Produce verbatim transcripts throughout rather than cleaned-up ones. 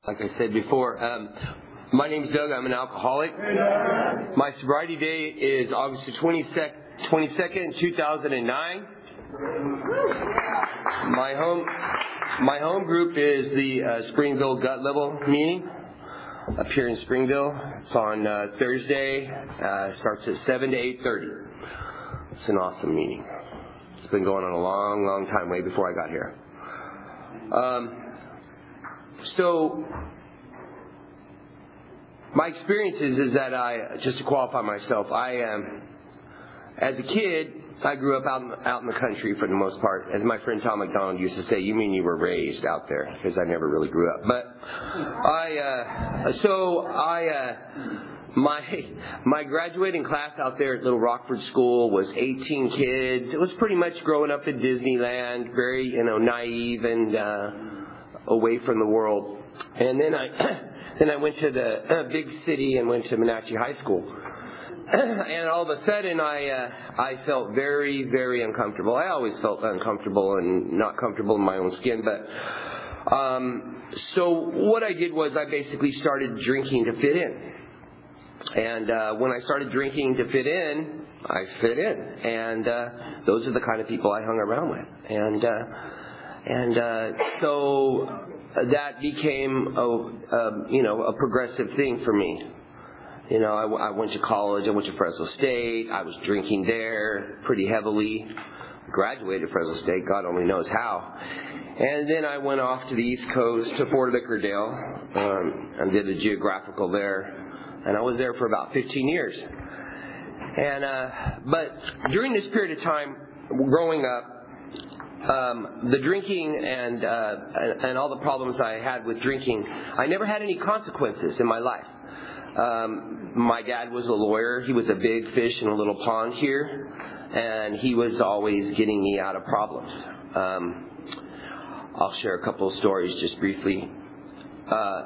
Like I said before, um, my name's Doug. I'm an alcoholic. My sobriety day is August the twenty-second, two thousand nine. My home, my home group is the uh, Springville Gut Level meeting up here in Springville. It's on uh, Thursday. Uh, starts at seven to eight thirty. It's an awesome meeting. It's been going on a long, long time, way before I got here. Um, So, my experiences is that I, just to qualify myself, I, um, as a kid, I grew up out in, out in the country for the most part. As my friend Tom McDonald used to say, you mean you were raised out there? Because I never really grew up. But I, uh, so I, uh, my, my graduating class out there at Little Rockford School was eighteen kids. It was pretty much growing up in Disneyland, very, you know, naive and, uh, away from the world. And then I then I went to the uh, big city and went to Monache High School. And all of a sudden I uh, I felt very, very uncomfortable. I always felt uncomfortable and not comfortable in my own skin. But um, so what I did was I basically started drinking to fit in. And uh, when I started drinking to fit in, I fit in. And uh, those are the kind of people I hung around with. And uh, And uh, so that became a, a, you know, a progressive thing for me. You know, I, I went to college. I went to Fresno State. I was drinking there pretty heavily. Graduated Fresno State. God only knows how. And then I went off to the East Coast to Fort Lickerdale um, and did a geographical there. And I was there for about fifteen years. And uh, but during this period of time, growing up, Um, the drinking and, uh, and and all the problems I had with drinking, I never had any consequences in my life. Um, my dad was a lawyer. He was a big fish in a little pond here, and he was always getting me out of problems. Um, I'll share a couple of stories just briefly. Uh,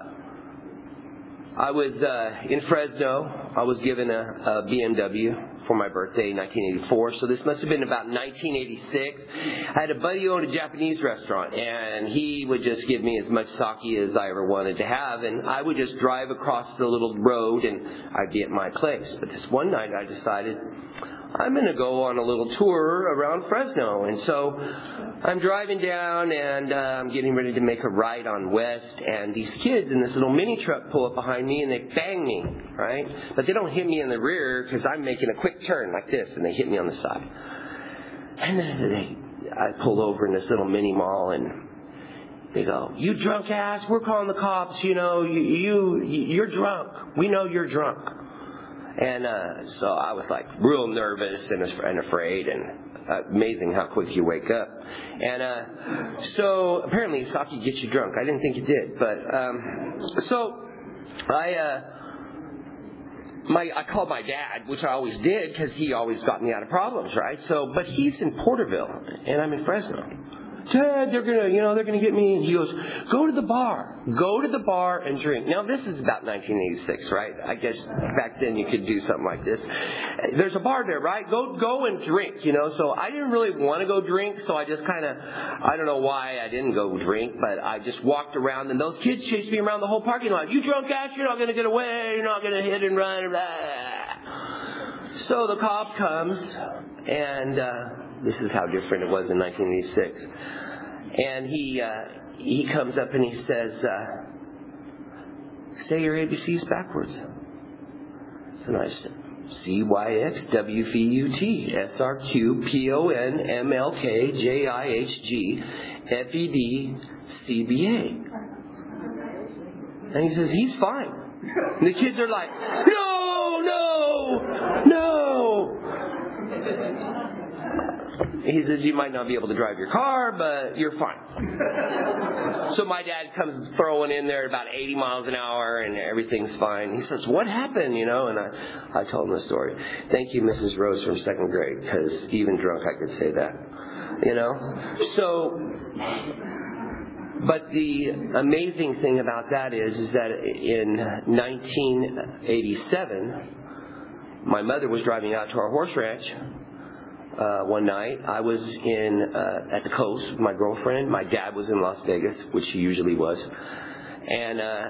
I was uh, in Fresno. I was given a, a B M W for my birthday in nineteen eighty-four, so this must have been about nineteen eighty-six. I had a buddy who owned a Japanese restaurant, and he would just give me as much sake as I ever wanted to have, and I would just drive across the little road, and I'd be at my place. But this one night I decided, I'm going to go on a little tour around Fresno, and so I'm driving down, and uh, I'm getting ready to make a right on West, and these kids in this little mini truck pull up behind me, and they bang me, right? But they don't hit me in the rear, because I'm making a quick turn like this, and they hit me on the side. And then they, I pull over in this little mini mall, and they go, you drunk ass, we're calling the cops, you know, you, you you're drunk. We know you're drunk. And uh, so I was like real nervous and, and afraid, and uh, amazing how quick you wake up. And uh, so apparently sake gets you drunk. I didn't think it did, but um, so I uh, my I called my dad, which I always did because he always got me out of problems, right? So, but he's in Porterville and I'm in Fresno. Dad, they're gonna, you know, they're gonna get me. And he goes, go to the bar, go to the bar and drink. Now this is about nineteen eighty-six, right? I guess back then you could do something like this. There's a bar there, right? Go, go and drink, you know. So I didn't really want to go drink, so I just kind of, I don't know why I didn't go drink, but I just walked around, and those kids chased me around the whole parking lot. You drunk ass, you're not gonna get away, you're not gonna hit and run, blah. So the cop comes, and uh, this is how different it was in nineteen eighty-six. And he uh, he comes up and he says, uh, say your A B Cs backwards. And I said, C Y X W V U T S R Q P O N M L K J I H G F E D C B A. And he says, he's fine. And the kids are like, no, no, no. He says, you might not be able to drive your car, but you're fine. So my dad comes throwing in there about eighty miles an hour, and everything's fine. He says, what happened, you know? And I, I told him the story. Thank you, Missus Rose from second grade, because even drunk I could say that, you know? So, but the amazing thing about that is, is that in nineteen eighty-seven, my mother was driving out to our horse ranch. Uh, one night, I was in uh, at the coast with my girlfriend. My dad was in Las Vegas, which he usually was. And uh,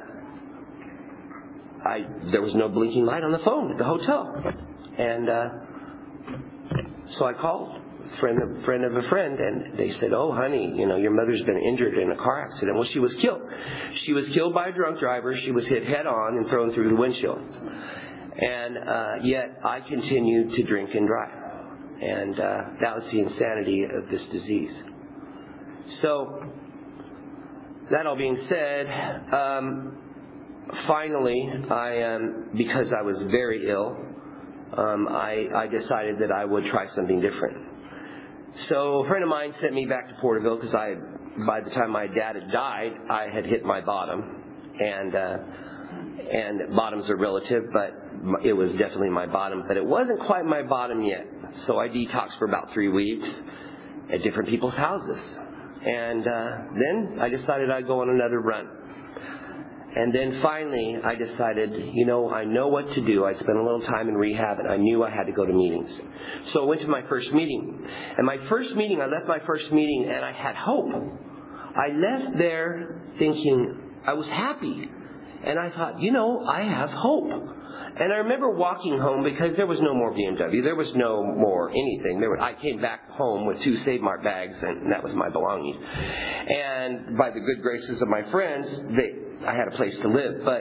I there was no blinking light on the phone at the hotel. And uh, so I called a friend, a friend of a friend, and they said, oh, honey, you know, your mother's been injured in a car accident. Well, she was killed. She was killed by a drunk driver. She was hit head on and thrown through the windshield. And uh, yet I continued to drink and drive. And uh, that was the insanity of this disease. So, that all being said, um, finally, I um, because I was very ill, um, I, I decided that I would try something different. So a friend of mine sent me back to Porterville because I, by the time my dad had died, I had hit my bottom, and uh, and bottoms are relative, but it was definitely my bottom, but it wasn't quite my bottom yet. So I detoxed for about three weeks at different people's houses. And uh, then I decided I'd go on another run. And then finally I decided, you know, I know what to do. I'd spent a little time in rehab, and I knew I had to go to meetings. So I went to my first meeting. And my first meeting, I left my first meeting, and I had hope. I left there thinking I was happy. And I thought, you know, I have hope. And I remember walking home because there was no more B M W. There was no more anything. There were, I came back home with two Save Mart bags, and that was my belongings. And by the good graces of my friends, they, I had a place to live. But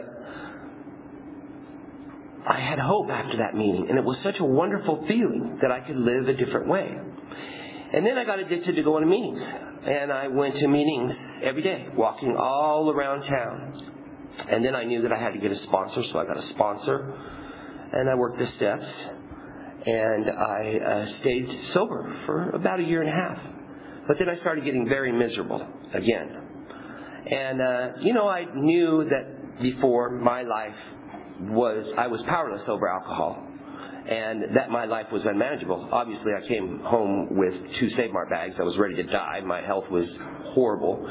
I had hope after that meeting. And it was such a wonderful feeling that I could live a different way. And then I got addicted to going to meetings. And I went to meetings every day, walking all around town. And then I knew that I had to get a sponsor, so I got a sponsor, and I worked the steps, and I uh, stayed sober for about a year and a half. But then I started getting very miserable again. And, uh, you know, I knew that before my life was, I was powerless over alcohol, and that my life was unmanageable. Obviously, I came home with two Save Mart bags. I was ready to die. My health was horrible.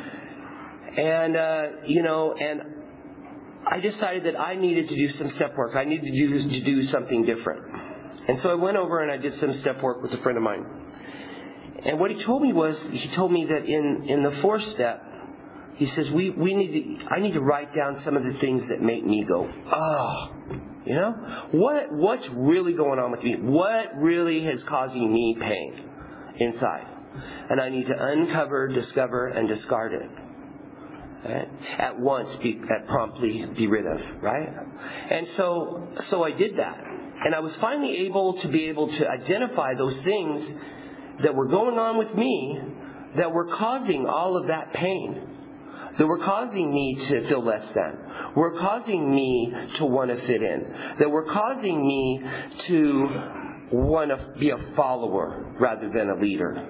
And, uh, you know, and I decided that I needed to do some step work. I needed to do, to do something different. And so I went over and I did some step work with a friend of mine. And what he told me was, he told me that in, in the fourth step, he says, we, we need to, I need to write down some of the things that make me go, oh, you know, what, what's really going on with me? What really is causing me pain inside? And I need to uncover, discover, and discard it. Right? At once, be, at promptly be rid of, right? And so, so I did that, and I was finally able to be able to identify those things that were going on with me that were causing all of that pain, that were causing me to feel less than, were causing me to want to fit in, that were causing me to want to be a follower rather than a leader.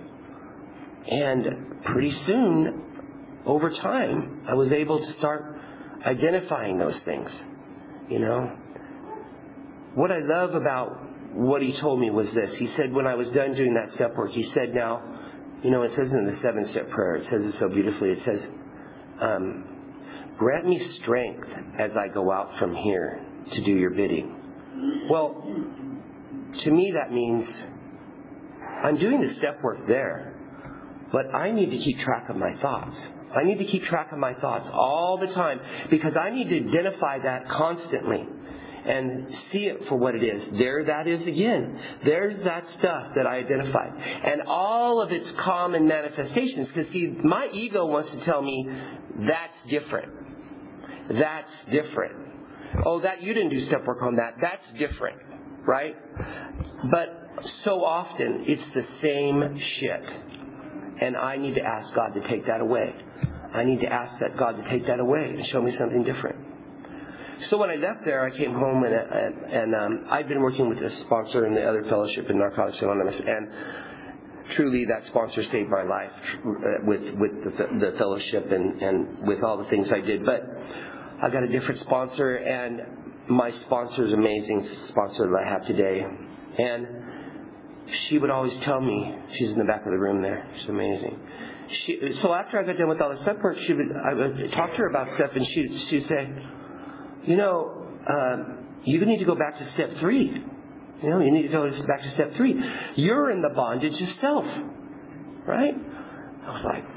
And pretty soon, over time, I was able to start identifying those things, you know. What I love about what he told me was this. He said when I was done doing that step work, he said, now, you know, it says in the seven-step prayer, it says it so beautifully, it says, um, grant me strength as I go out from here to do your bidding. Well, to me that means I'm doing the step work there, but I need to keep track of my thoughts. I need to keep track of my thoughts all the time because I need to identify that constantly and see it for what it is. There that is again. There's that stuff that I identified. And all of its common manifestations. Because see, my ego wants to tell me that's different. That's different. Oh, that you didn't do step work on that. That's different. Right? But so often it's the same shit. And I need to ask God to take that away. I need to ask that God to take that away and show me something different. So when I left there, I came home and, and, and um, I'd been working with a sponsor in the other fellowship in Narcotics Anonymous, and truly that sponsor saved my life with with the, the fellowship and, and with all the things I did. But I got a different sponsor, and my sponsor is an amazing sponsor that I have today. And she would always tell me, she's in the back of the room there, she's amazing. She, so after I got done with all the step work, she would, I would talk to her about stuff, and she, she'd say, you know, um, you need to go back to step three. You know, you need to go back to step three. You're in the bondage of self, right? I was like,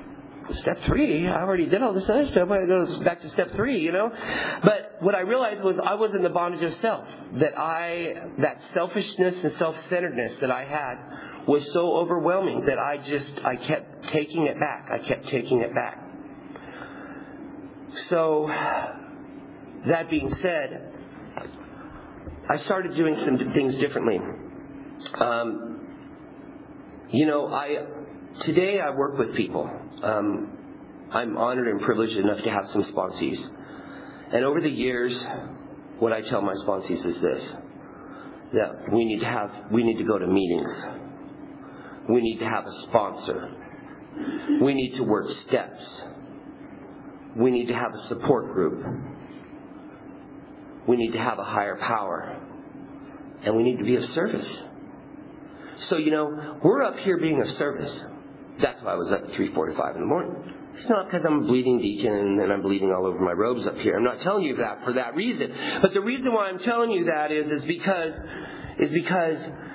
step three? I already did all this other stuff. I go back to step three, you know? But what I realized was I was in the bondage of self. That I, that selfishness and self-centeredness that I had was so overwhelming that I just, I kept taking it back. I kept taking it back. So, that being said, I started doing some things differently. Um, you know, I today I work with people. Um, I'm honored and privileged enough to have some sponsees. And over the years, what I tell my sponsees is this, that we need to have, we need to go to meetings. We need to have a sponsor. We need to work steps. We need to have a support group. We need to have a higher power. And we need to be of service. So, you know, we're up here being of service. That's why I was up at three forty-five in the morning. It's not because I'm a bleeding deacon and I'm bleeding all over my robes up here. I'm not telling you that for that reason. But the reason why I'm telling you that is, is because, is because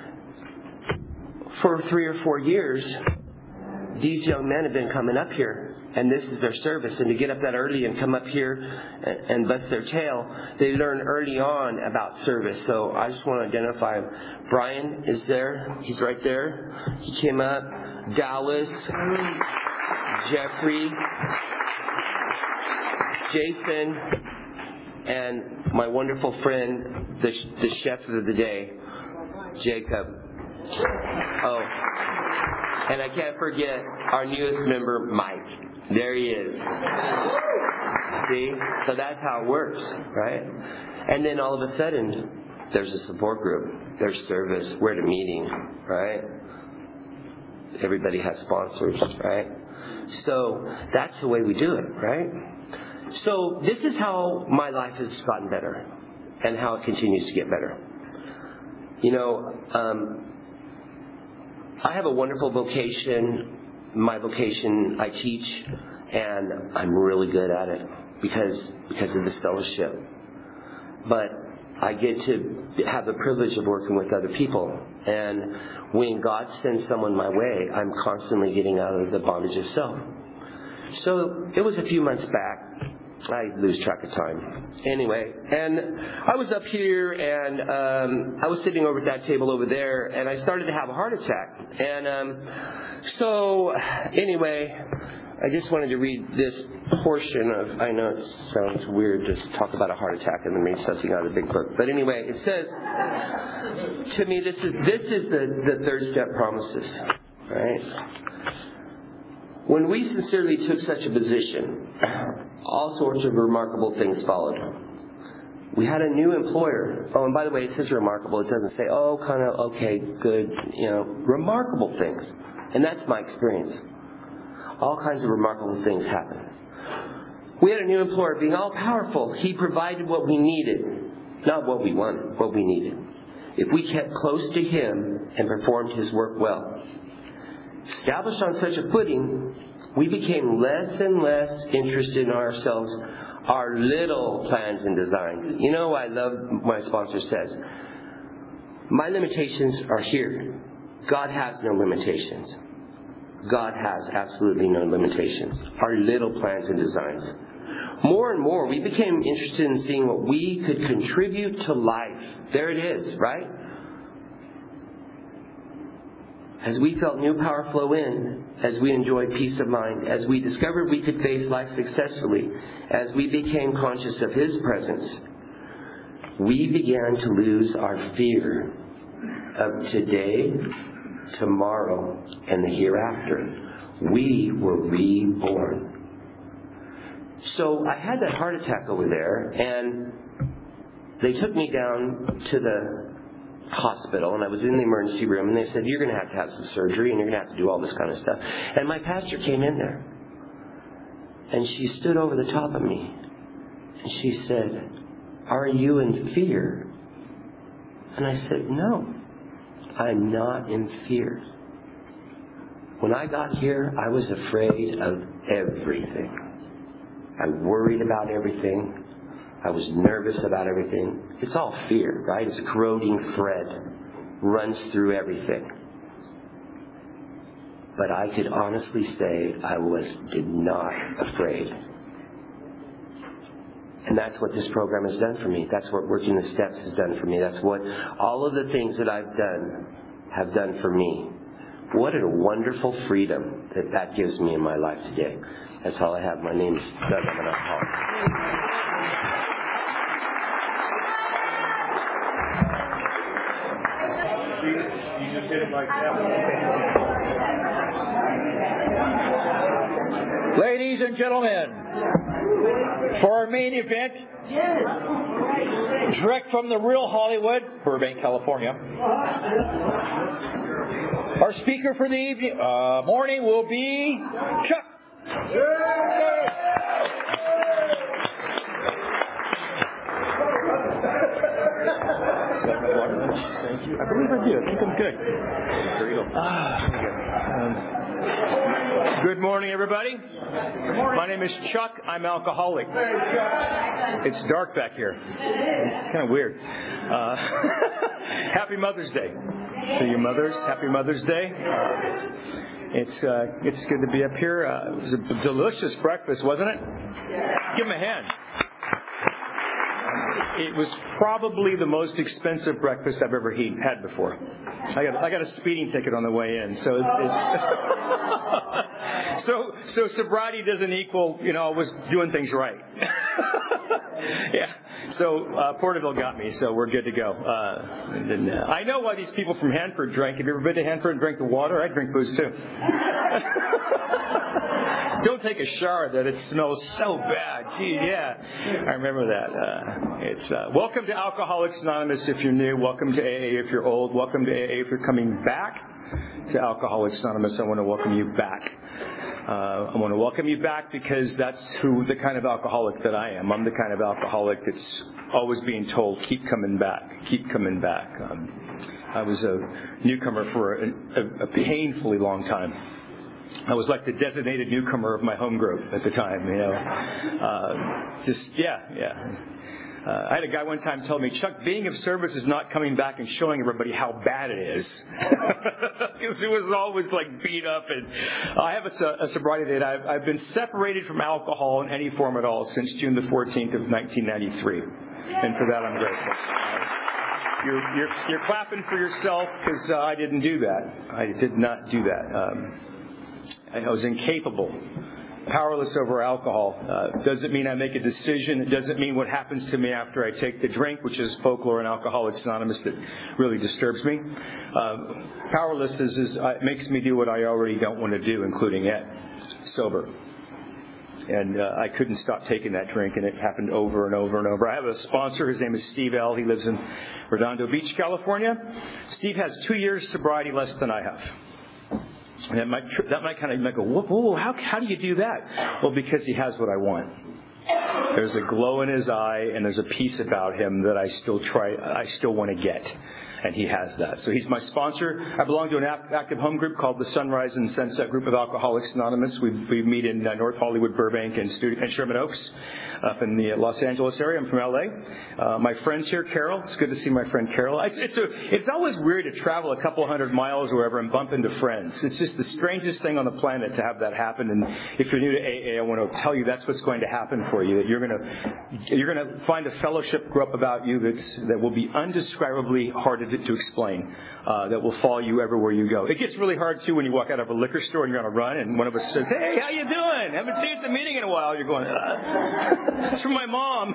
for three or four years, these young men have been coming up here, and this is their service. And to get up that early and come up here and, and bust their tail, they learn early on about service. So I just want to identify him. Brian is there. He's right there. He came up. Dallas. Jeffrey. Jason. And my wonderful friend, the, the chef of the day, Jacob. Oh. And I can't forget our newest member, Mike. There he is. See? So that's how it works, right? And then all of a sudden, there's a support group. There's service. We're at a meeting, right? Everybody has sponsors, right? So that's the way we do it, right? So this is how my life has gotten better and how it continues to get better. You know, um, I have a wonderful vocation. My vocation, I teach, and I'm really good at it because because of this fellowship. But I get to have the privilege of working with other people. And when God sends someone my way, I'm constantly getting out of the bondage of self. So it was a few months back. I lose track of time. Anyway, and I was up here, and um, I was sitting over at that table over there, and I started to have a heart attack. And um, so, anyway, I just wanted to read this portion of, I know it sounds weird to talk about a heart attack and then read something out of the big book. But anyway, it says, to me, this is this is the, the third step promises, right? When we sincerely took such a position, all sorts of remarkable things followed. We had a new employer. Oh, and by the way, it says remarkable. It doesn't say, oh, kind of, okay, good, you know, remarkable things. And that's my experience. All kinds of remarkable things happen. We had a new employer being all powerful. He provided what we needed, not what we wanted, what we needed. If we kept close to Him and performed His work well. Established on such a footing, we became less and less interested in ourselves, our little plans and designs. You know, I love what my sponsor says. My limitations are here. God has no limitations. God has absolutely no limitations. Our little plans and designs. More and more, we became interested in seeing what we could contribute to life. There it is, right? As we felt new power flow in, as we enjoyed peace of mind, as we discovered we could face life successfully, as we became conscious of His presence, we began to lose our fear of today, tomorrow, and the hereafter. We were reborn. So I had that heart attack over there, and they took me down to the hospital, and I was in the emergency room, and they said, you're going to have to have some surgery, and you're going to have to do all this kind of stuff. And my pastor came in there, and she stood over the top of me, and she said, are you in fear? And I said, no, I'm not in fear. When I got here, I was afraid of everything. I worried about everything. I was nervous about everything. It's all fear, right? It's a corroding thread. Runs through everything. But I could honestly say I was did not afraid. And that's what this program has done for me. That's what Working the Steps has done for me. That's what all of the things that I've done have done for me. What a wonderful freedom that that gives me in my life today. That's all I have. My name is Doug. I'm an alcoholic. You just hit it like that. Ladies and gentlemen, for our main event, direct from the real Hollywood, Burbank, California, our speaker for the evening, uh, morning will be Chuck. Thank you. I believe I do. I think I'm good. There you go. Ah, um, good morning, everybody. Good morning. My name is Chuck. I'm alcoholic. It's dark back here. It's kind of weird. Uh, happy Mother's Day to your mothers. Happy Mother's Day. It's uh, it's good to be up here. Uh, it was a delicious breakfast, wasn't it? Give him a hand. It was probably the most expensive breakfast I've ever he- had before. I got I got a speeding ticket on the way in, so it, it so so sobriety doesn't equal, you know, I was doing things right. Yeah. So uh, Porterville got me, so we're good to go. Uh, and, uh, I know why these people from Hanford drank. Have you ever been to Hanford and drank the water? I drink booze too. Don't take a shower that it smells so bad. Gee, yeah, I remember that. Uh, it's uh, welcome to Alcoholics Anonymous if you're new. Welcome to A A if you're old. Welcome to A A if you're coming back to Alcoholics Anonymous. I want to welcome you back. Uh, I want to welcome you back because that's who the kind of alcoholic that I am. I'm the kind of alcoholic that's always being told, keep coming back, keep coming back. Um, I was a newcomer for a, a, a painfully long time. I was like the designated newcomer of my home group at the time, you know. Uh, just, yeah, yeah. Uh, I had a guy one time tell me, Chuck, being of service is not coming back and showing everybody how bad it is. Because it was always like beat up. And I have a, a sobriety date. I've, I've been separated from alcohol in any form at all since June the fourteenth of nineteen ninety-three. And for that, I'm grateful. You're, you're, you're clapping for yourself because uh, I didn't do that. I did not do that. Um, I was incapable, powerless over alcohol. Uh, doesn't mean I make a decision. It doesn't mean what happens to me after I take the drink, which is folklore and Alcoholics Anonymous that really disturbs me. Uh, powerless is, is uh, it makes me do what I already don't want to do, including it, sober. And uh, I couldn't stop taking that drink, and it happened over and over and over. I have a sponsor. His name is Steve L. He lives in Redondo Beach, California. Steve has two years sobriety less than I have. And that might that might kind of make go, whoa, whoa, how how do you do that? Well, because he has what I want. There's a glow in his eye, and there's a peace about him that I still try, I still want to get, and he has that. So he's my sponsor. I belong to an active home group called the Sunrise and Sunset Group of Alcoholics Anonymous. We we meet in uh, North Hollywood, Burbank, and, Studi- and Sherman Oaks. Up in the Los Angeles area. I'm from L A. Uh, my friend's here, Carol. It's good to see my friend Carol. It's, it's, a, it's always weird to travel a couple hundred miles or wherever and bump into friends. It's just the strangest thing on the planet to have that happen. And if you're new to A A, I want to tell you that's what's going to happen for you. That you're going to you're going to find a fellowship grow up about you that's that will be undescribably hard to, to explain. Uh, that will follow you everywhere you go. It gets really hard too when you walk out of a liquor store and you're on a run, and one of us says, "Hey, how you doing? Haven't seen you at the meeting in a while." You're going, uh, "It's from my mom."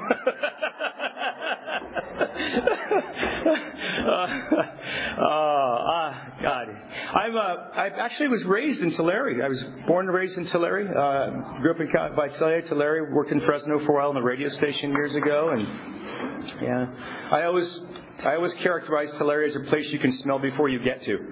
uh, uh, God, I'm. Uh, I actually was raised in Tulare. I was born and raised in Tulare. Uh, grew up in Visalia, Tulare. Worked in Fresno for a while on the radio station years ago, and yeah, I always. I always characterize Tulare as a place you can smell before you get to.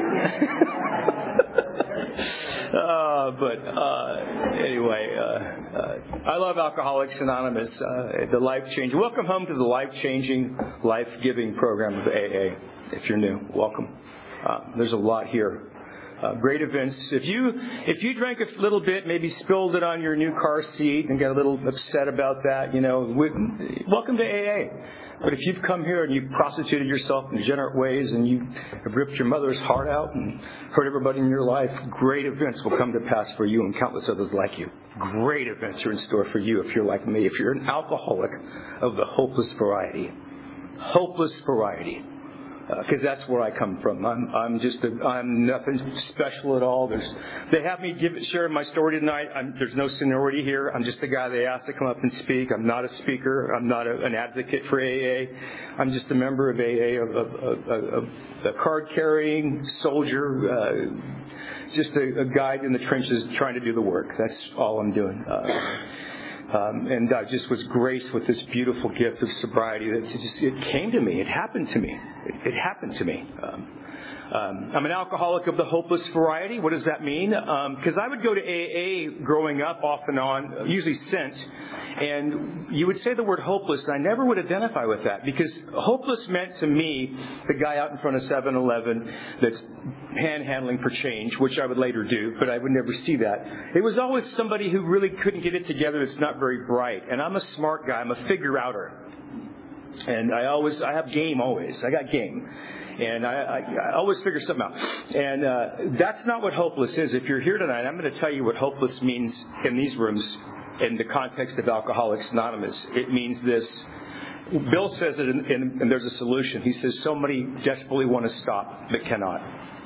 uh, but uh, anyway, uh, uh, I love Alcoholics Anonymous, uh, the life-changing. Welcome home to the life-changing, life-giving program of A A. If you're new, welcome. Uh, there's a lot here. Uh, great events. If you if you drank a little bit, maybe spilled it on your new car seat and got a little upset about that, you know, we, welcome to A A. But if you've come here and you've prostituted yourself in degenerate ways and you have ripped your mother's heart out and hurt everybody in your life, great events will come to pass for you and countless others like you. Great events are in store for you if you're like me. If you're an alcoholic of the hopeless variety. Hopeless variety. Because uh, that's where I come from. I'm, I'm just, a, I'm nothing special at all. There's, they have me give, share my story tonight. I'm, there's no seniority here. I'm just the guy they asked to come up and speak. I'm not a speaker. I'm not a, an advocate for A A. I'm just a member of A A, a, a, a, a card-carrying soldier, uh, just a, a guide in the trenches trying to do the work. That's all I'm doing. Uh, Um, and I just was graced with this beautiful gift of sobriety. That it just it came to me. It happened to me. It, it happened to me. Um, um, I'm an alcoholic of the hopeless variety. What does that mean? Because um, I would go to A A growing up off and on, usually sent, and you would say the word hopeless, and I never would identify with that because hopeless meant to me the guy out in front of seven eleven that's panhandling for change, which I would later do, but I would never see that. It was always somebody who really couldn't get it together that's not very bright. And I'm a smart guy. I'm a figure-outer. And I always, I have game always. I got game. And I, I, I always figure something out. And uh, that's not what hopeless is. If you're here tonight, I'm going to tell you what hopeless means in these rooms in the context of Alcoholics Anonymous. It means this. Bill says it, in, in, and there's a solution. He says, so many desperately want to stop, but cannot.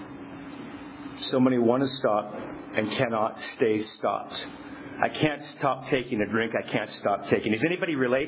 So many want to stop and cannot stay stopped. I can't stop taking a drink. I can't stop taking. Does anybody relate?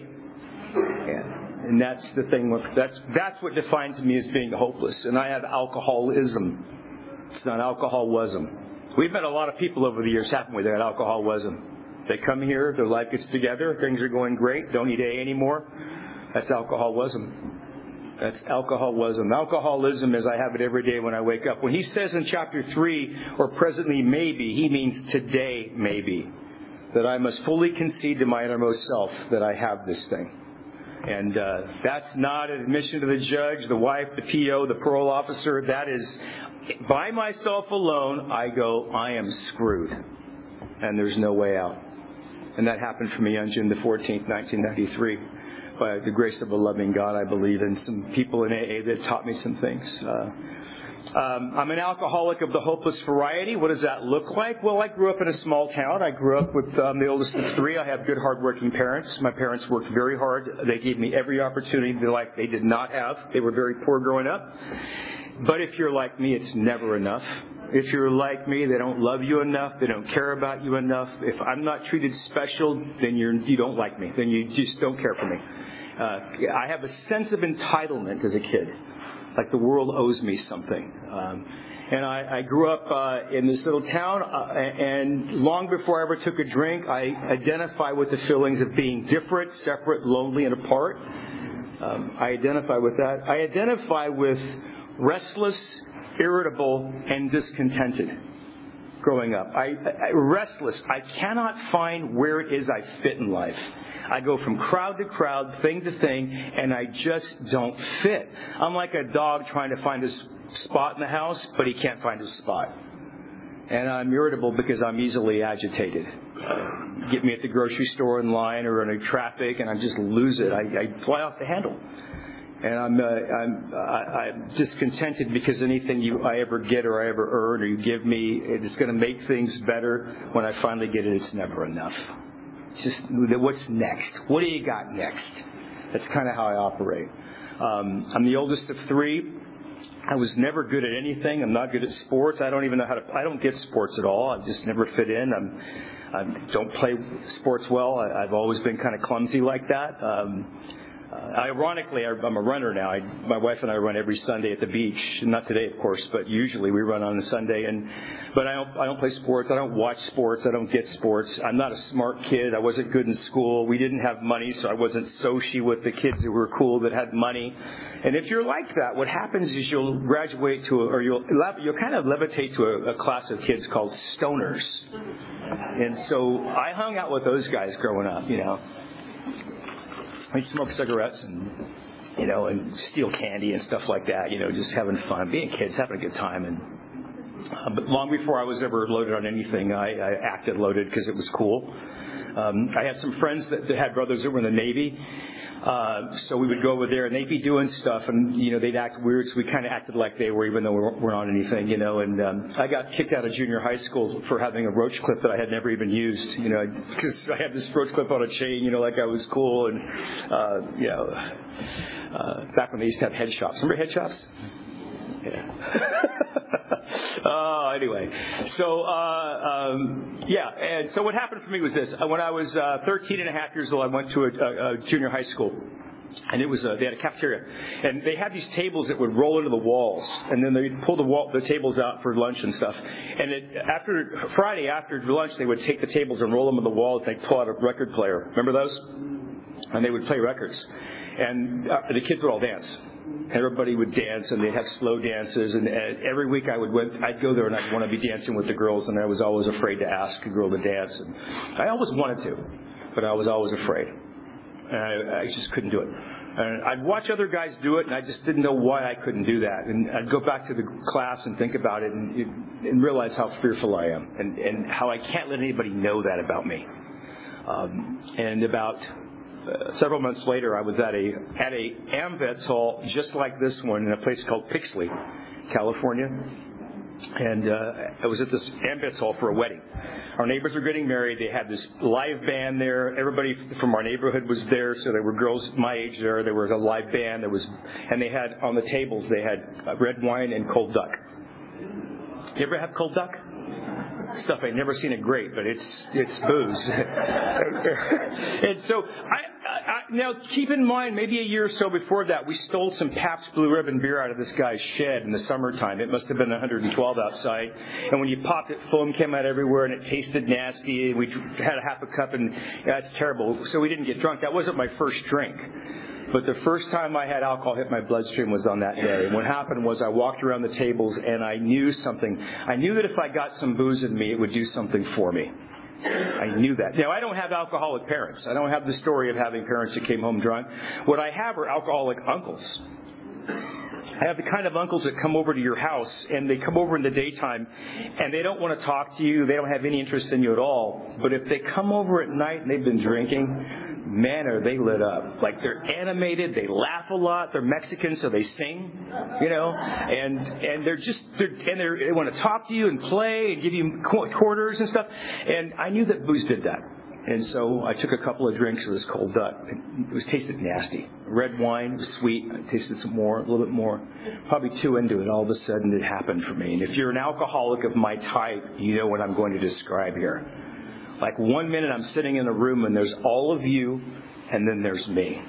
Yeah. And that's the thing. That's that's what defines me as being hopeless. And I have alcoholism. It's not alcoholism. We've met a lot of people over the years, haven't we? They had alcoholism. They come here, their life gets together, things are going great, don't need A anymore. That's alcoholism. That's alcoholism. Alcoholism is I have it every day when I wake up. When he says in chapter three, or presently maybe, he means today maybe. That I must fully concede to my innermost self that I have this thing. And uh, that's not an admission to the judge, the wife, the P O, the parole officer. That is, by myself alone, I go, I am screwed. And there's no way out. And that happened for me on June the fourteenth, nineteen ninety-three. By the grace of a loving God, I believe, and some people in A A that taught me some things. Uh, um, I'm an alcoholic of the hopeless variety. What does that look like? Well, I grew up in a small town. I grew up with um, the oldest of three. I have good, hardworking parents. My parents worked very hard. They gave me every opportunity to like they did not have. They were very poor growing up. But if you're like me, it's never enough. If you're like me, they don't love you enough. They don't care about you enough. If I'm not treated special, then you're, you don't like me. Then you just don't care for me. Uh, I have a sense of entitlement as a kid, like the world owes me something. Um, and I, I grew up uh, in this little town, uh, and long before I ever took a drink, I identify with the feelings of being different, separate, lonely, and apart. Um, I identify with that. I identify with restless, irritable, and discontented growing up. I, I restless. I cannot find where it is I fit in life. I go from crowd to crowd, thing to thing, and I just don't fit. I'm like a dog trying to find his spot in the house, but he can't find his spot. And I'm irritable because I'm easily agitated. Uh, get me at the grocery store in line or in a traffic, and I just lose it. I, I fly off the handle. And I'm uh, I'm I, I'm discontented because anything you I ever get or I ever earn or you give me, it's going to make things better. When I finally get it, it's never enough. It's just, what's next? What do you got next? That's kind of how I operate. Um, I'm the oldest of three. I was never good at anything. I'm not good at sports. I don't even know how to. I don't get sports at all. I just never fit in. I'm. I don't play sports well. I, I've always been kind of clumsy like that. Um, Uh, ironically, I'm a runner now. I, my wife and I run every Sunday at the beach. Not today, of course, but usually we run on a Sunday. And but I don't. I don't play sports. I don't watch sports. I don't get sports. I'm not a smart kid. I wasn't good in school. We didn't have money, so I wasn't socially with the kids who were cool that had money. And if you're like that, what happens is you'll graduate to, a, or you'll you'll kind of levitate to a, a class of kids called stoners. And so I hung out with those guys growing up, you know. We'd smoke cigarettes and, you know, and steal candy and stuff like that, you know, just having fun, being kids, having a good time. And Uh, but long before I was ever loaded on anything, I, I acted loaded because it was cool. Um, I had some friends that, that had brothers that were in the Navy. Uh, so we would go over there and they'd be doing stuff and, you know, they'd act weird. So we kind of acted like they were, even though we weren't, weren't on anything, you know. And um, I got kicked out of junior high school for having a roach clip that I had never even used, you know, because I had this roach clip on a chain, you know, like I was cool. And, uh, you know, uh, back when they used to have head shops. Remember head shops? Yeah. Oh, anyway. So, uh, um, yeah. And so what happened for me was this. When I was uh, thirteen and a half years old, I went to a, a, a junior high school. And it was uh, they had a cafeteria. And they had these tables that would roll into the walls. And then they'd pull the, wall, the tables out for lunch and stuff. And it, after Friday, after lunch, they would take the tables and roll them to the walls. And they'd pull out a record player. Remember those? And they would play records. And uh, the kids would all dance. Everybody would dance, and they'd have slow dances. And every week I would went, I'd go there, and I'd want to be dancing with the girls, and I was always afraid to ask a girl to dance. And I always wanted to, but I was always afraid. And I, I just couldn't do it. And I'd watch other guys do it, and I just didn't know why I couldn't do that. And I'd go back to the class and think about it, and, and realize how fearful I am, and, and how I can't let anybody know that about me. Um, and about Uh, several months later, I was at a at a AMVETS hall just like this one in a place called Pixley, California, and uh, I was at this AMVETS hall for a wedding. Our neighbors were getting married. They had this live band there. Everybody from our neighborhood was there, so there were girls my age there. There was a live band. There was, and they had on the tables they had red wine and cold duck. You ever have cold duck? Stuff I'd never seen it great, but it's it's booze. And so I, I now keep in mind, maybe a year or so before that, we stole some Pabst Blue Ribbon beer out of this guy's shed in the summertime. It must have been one hundred twelve outside, and when you popped it, foam came out everywhere, and it tasted nasty. And we had a half a cup, and that's yeah, terrible. So we didn't get drunk. That wasn't my first drink. But the first time I had alcohol hit my bloodstream was on that day. And what happened was I walked around the tables and I knew something. I knew that if I got some booze in me, it would do something for me. I knew that. Now, I don't have alcoholic parents. I don't have the story of having parents that came home drunk. What I have are alcoholic uncles. I have the kind of uncles that come over to your house, and they come over in the daytime, and they don't want to talk to you. They don't have any interest in you at all. But if they come over at night and they've been drinking, man, are they lit up. Like, they're animated, they laugh a lot, they're Mexican, so they sing, you know, and and they're just, they're, and they're, they want to talk to you and play and give you quarters and stuff. And I knew that booze did that. And so I took a couple of drinks of this cold duck. It was tasted nasty. Red wine, was sweet. I tasted some more, a little bit more. Probably two into it, all of a sudden it happened for me. And if you're an alcoholic of my type, you know what I'm going to describe here. Like one minute I'm sitting in a room and there's all of you, and then there's me.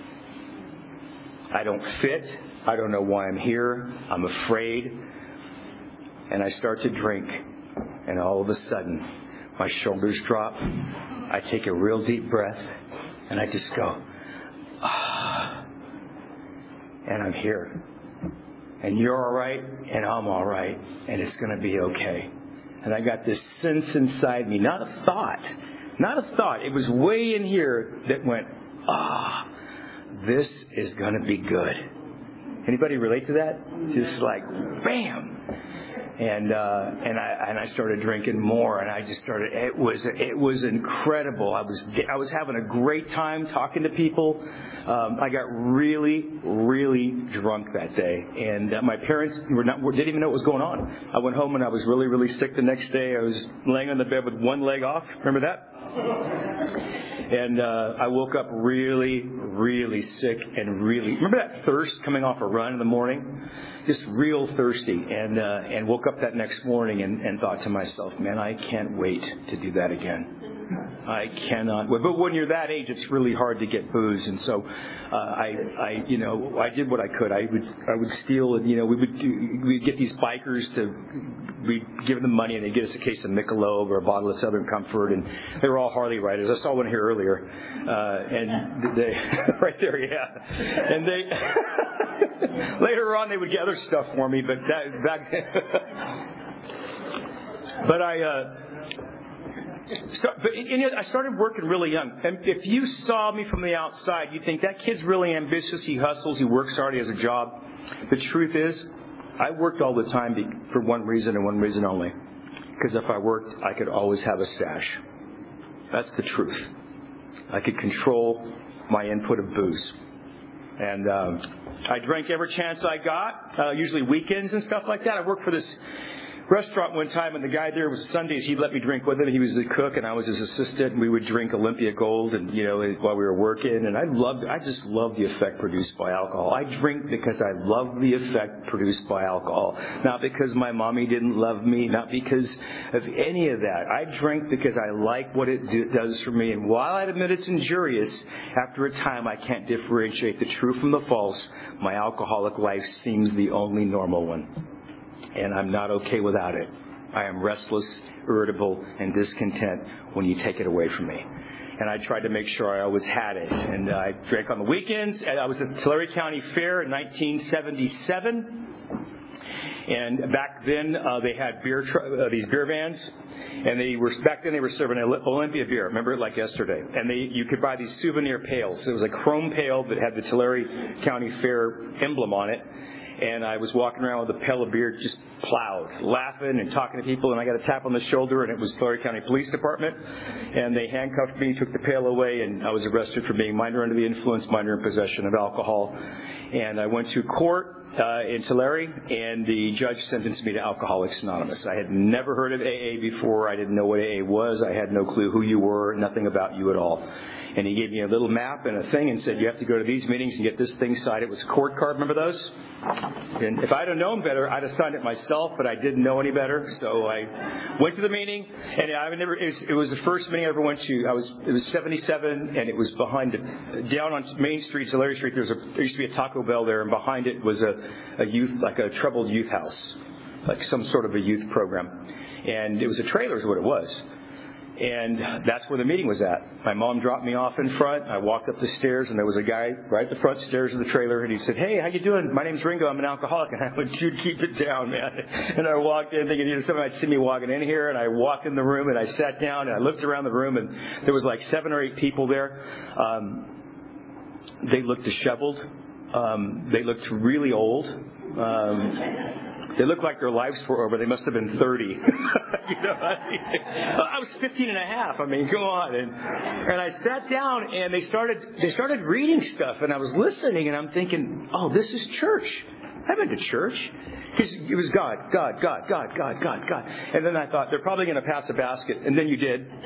I don't fit. I don't know why I'm here. I'm afraid. And I start to drink. And all of a sudden, my shoulders drop. I take a real deep breath. And I just go, ah. And I'm here. And you're all right. And I'm all right. And it's going to be okay. And I got this sense inside me, not a thought, not a thought. It was way in here that went, ah, this is going to be good. Anybody relate to that? Just like, bam. And uh, and I and I started drinking more, and I just started. It was it was incredible. I was I was having a great time talking to people. Um, I got really really drunk that day, and uh, my parents were not didn't even know what was going on. I went home and I was really really sick the next day. I was laying on the bed with one leg off. Remember that? And uh, I woke up really, really sick and really... Remember that thirst coming off a run in the morning? Just real thirsty. And uh, and woke up that next morning and, and thought to myself, man, I can't wait to do that again. I cannot wait. But when you're that age, it's really hard to get booze. And so uh, I, I, you know, I did what I could. I would I would steal, and, you know, we would do, we'd get these bikers to... We'd give them money, and they'd get us a case of Michelob or a bottle of Southern Comfort, and they were all Harley riders. I saw one here earlier, uh, and they right there, yeah. And they later on they would get other stuff for me, but that back then. But I, uh, start, but you know, I started working really young, and if you saw me from the outside, you'd think that kid's really ambitious. He hustles, he works hard, he has a job. The truth is, I worked all the time be- for one reason and one reason only. Because if I worked, I could always have a stash. That's the truth. I could control my input of booze. And um, I drank every chance I got, uh, usually weekends and stuff like that. I worked for this restaurant one time, and the guy there was Sundays. He'd let me drink with him. He was the cook, and I was his assistant. And we would drink Olympia Gold, and you know, while we were working. And I loved, I just love the effect produced by alcohol. I drink because I love the effect produced by alcohol, not because my mommy didn't love me, not because of any of that. I drink because I like what it do, does for me. And while I admit it's injurious, after a time I can't differentiate the true from the false. My alcoholic life seems the only normal one. And I'm not okay without it. I am restless, irritable, and discontent when you take it away from me. And I tried to make sure I always had it. And I drank on the weekends. And I was at the Tulare County Fair in nineteen seventy-seven. And back then, uh, they had beer tr- uh, these beer vans. And they were back then they were serving Olympia beer. Remember it like yesterday. And they you could buy these souvenir pails. It was a chrome pail that had the Tulare County Fair emblem on it. And I was walking around with a pail of beer just plowed, laughing and talking to people. And I got a tap on the shoulder, and it was Tulare County Police Department. And they handcuffed me, took the pail away, and I was arrested for being minor under the influence, minor in possession of alcohol. And I went to court uh, in Tulare, and the judge sentenced me to Alcoholics Anonymous. I had never heard of A A before. I didn't know what A A was. I had no clue who you were, nothing about you at all. And he gave me a little map and a thing and said, you have to go to these meetings and get this thing signed. It was a court card. Remember those? And if I'd have known better, I'd have signed it myself, but I didn't know any better. So I went to the meeting, and I never. It was, it was the first meeting I ever went to. I was. It was seventy-seven, and it was behind it, down on Main Street, Tulare Street. There was a. There used to be a Taco Bell there, and behind it was a, a youth, like a troubled youth house, like some sort of a youth program. And it was a trailer, is what it was. And that's where the meeting was at. My mom dropped me off in front. I walked up the stairs, and there was a guy right at the front stairs of the trailer, and he said, hey, how you doing? My name's Ringo. I'm an alcoholic. And I went, dude, keep it down, man. And I walked in thinking, you know, somebody might see me walking in here, and I walked in the room, and I sat down, and I looked around the room, and there was like seven or eight people there. Um, they looked disheveled. Um, they looked really old. Um, They looked like their lives were over. They must have been thirty. you know, I, mean, I was fifteen and a half. I mean, go on. And, and I sat down, and they started they started reading stuff, and I was listening, and I'm thinking, oh, this is church. I've been to church. Because it was God, God, God, God, God, God, God. And then I thought, they're probably going to pass a basket. And then you did. and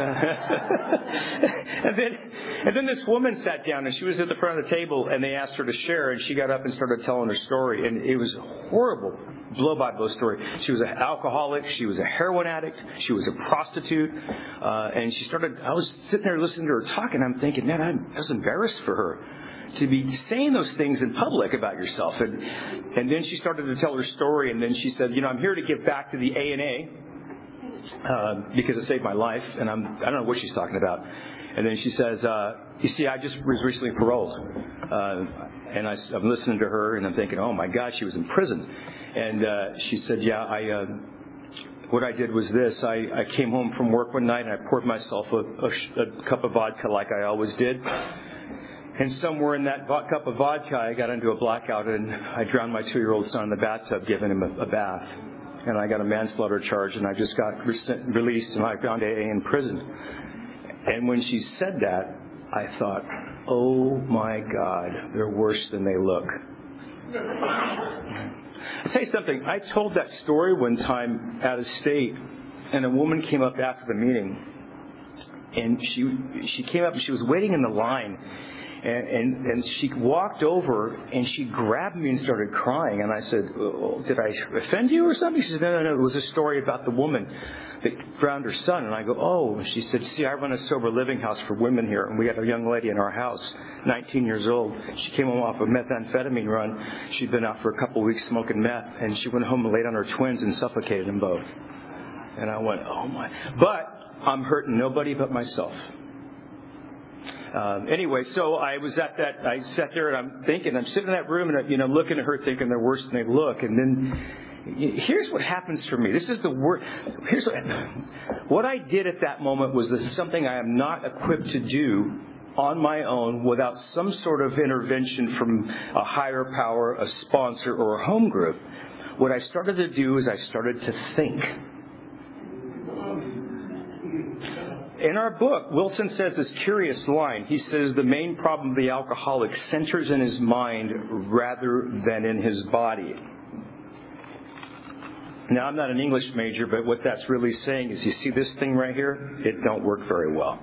then and then this woman sat down, and she was at the front of the table, and they asked her to share, and she got up and started telling her story. And it was horrible, blow-by-blow story. She was an alcoholic. She was a heroin addict. She was a prostitute. Uh, and she started, I was sitting there listening to her talk, and I'm thinking, man, I was embarrassed for her to be saying those things in public about yourself. And and then she started to tell her story, and then she said, you know, I'm here to give back to the A and A uh, because it saved my life, and I'm, I don't know what she's talking about. And then she says, uh, you see, I just was recently paroled. Uh, and I, I'm listening to her, and I'm thinking, oh, my God, she was in prison. And uh, she said, yeah, I... Uh, What I did was this. I, I came home from work one night, and I poured myself a, a, a cup of vodka like I always did. And somewhere in that vo- cup of vodka, I got into a blackout, and I drowned my two-year-old son in the bathtub, giving him a, a bath. And I got a manslaughter charge, and I just got re- released, and I found A A in prison. And when she said that, I thought, oh, my God, they're worse than they look. I'll tell you something. I told that story one time out of state, and a woman came up after the meeting, and she she came up, and she was waiting in the line. And, and and she walked over, and she grabbed me and started crying. And I said, oh, did I offend you or something? She said, no, no, no. It was a story about the woman that drowned her son. And I go, oh. And she said, see, I run a sober living house for women here. And we had a young lady in our house, nineteen years old. She came home off a methamphetamine run. She'd been out for a couple of weeks smoking meth. And she went home and laid on her twins and suffocated them both. And I went, oh, my. But I'm hurting nobody but myself. Um, anyway, so I was at that, I sat there and I'm thinking, I'm sitting in that room and, you know, looking at her thinking they're worse than they look. And then here's what happens for me. This is the word. Here's what, what I did at that moment was this, something I am not equipped to do on my own without some sort of intervention from a higher power, a sponsor, or a home group. what I started to do is I started to think. In our book, Wilson says this curious line. He says the main problem of the alcoholic centers in his mind rather than in his body. Now, I'm not an English major, but what that's really saying is, you see this thing right here? It don't work very well.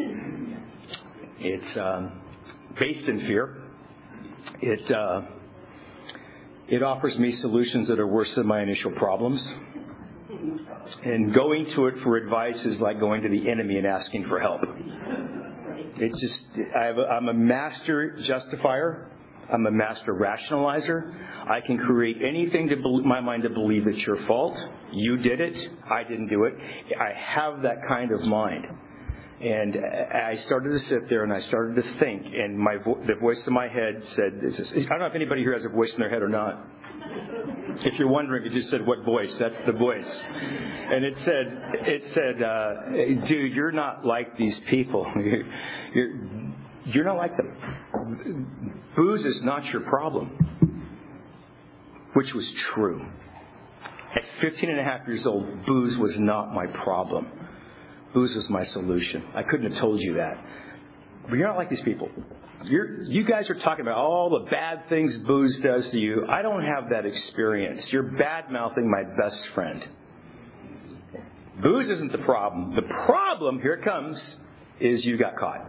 It's um, based in fear. It uh, it offers me solutions that are worse than my initial problems. And going to it for advice is like going to the enemy and asking for help. It's just, I have a, I'm a master justifier. I'm a master rationalizer. I can create anything to be, my mind to believe it's your fault. You did it. I didn't do it. I have that kind of mind. And I started to sit there and I started to think. And my vo- the voice in my head said, this is, I don't know if anybody here has a voice in their head or not. If you're wondering, it just said, what voice? That's the voice. And it said, it said, uh, dude, you're not like these people. You're, you're, you're not like them. Booze is not your problem. Which was true. At fifteen and a half years old, booze was not my problem. Booze was my solution. I couldn't have told you that. But you're not like these people. You're, you guys are talking about all the bad things booze does to you. I don't have that experience. You're bad-mouthing my best friend. Booze isn't the problem. The problem, here it comes, is you got caught.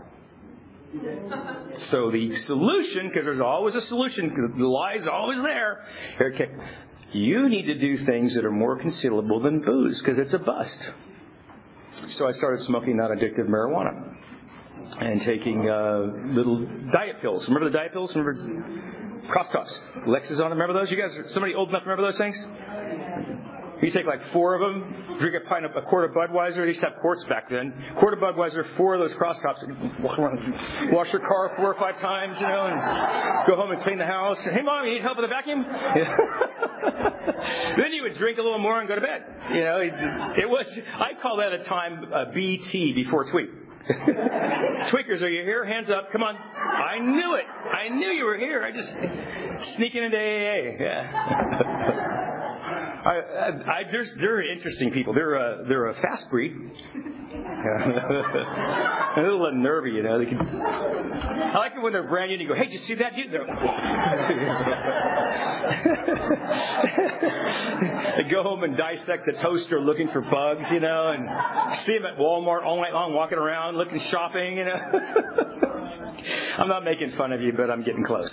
So the solution, because there's always a solution, because the lie's always there. Here it comes. You need to do things that are more concealable than booze, because it's a bust. So I started smoking non-addictive marijuana. And taking uh, little diet pills. Remember the diet pills? Remember cross cuffs? Lexus on them? Remember those? You guys, somebody old enough to remember those things? You take like four of them, drink a pint of a quart of Budweiser. They used to have quarts back then. Quart of Budweiser, four of those cross cuffs. Walk around, wash your car four or five times, you know, and go home and clean the house. Hey, Mom, you need help with the vacuum? Yeah. Then you would drink a little more and go to bed. You know, it, it was. I call that a time uh, B T before tweet. Tweakers, are you here? Hands up. Come on. I knew it. I knew you were here. I just sneaking into A A. Yeah. I, I, I, there's, they're interesting people. They're a, they're a fast breed. A little nervy, you know. They can, I like it when they're brand new and you go, hey, did you see that dude? They go home and dissect the toaster looking for bugs, you know, and see them at Walmart all night long walking around looking shopping, you know. I'm not making fun of you, but I'm getting close.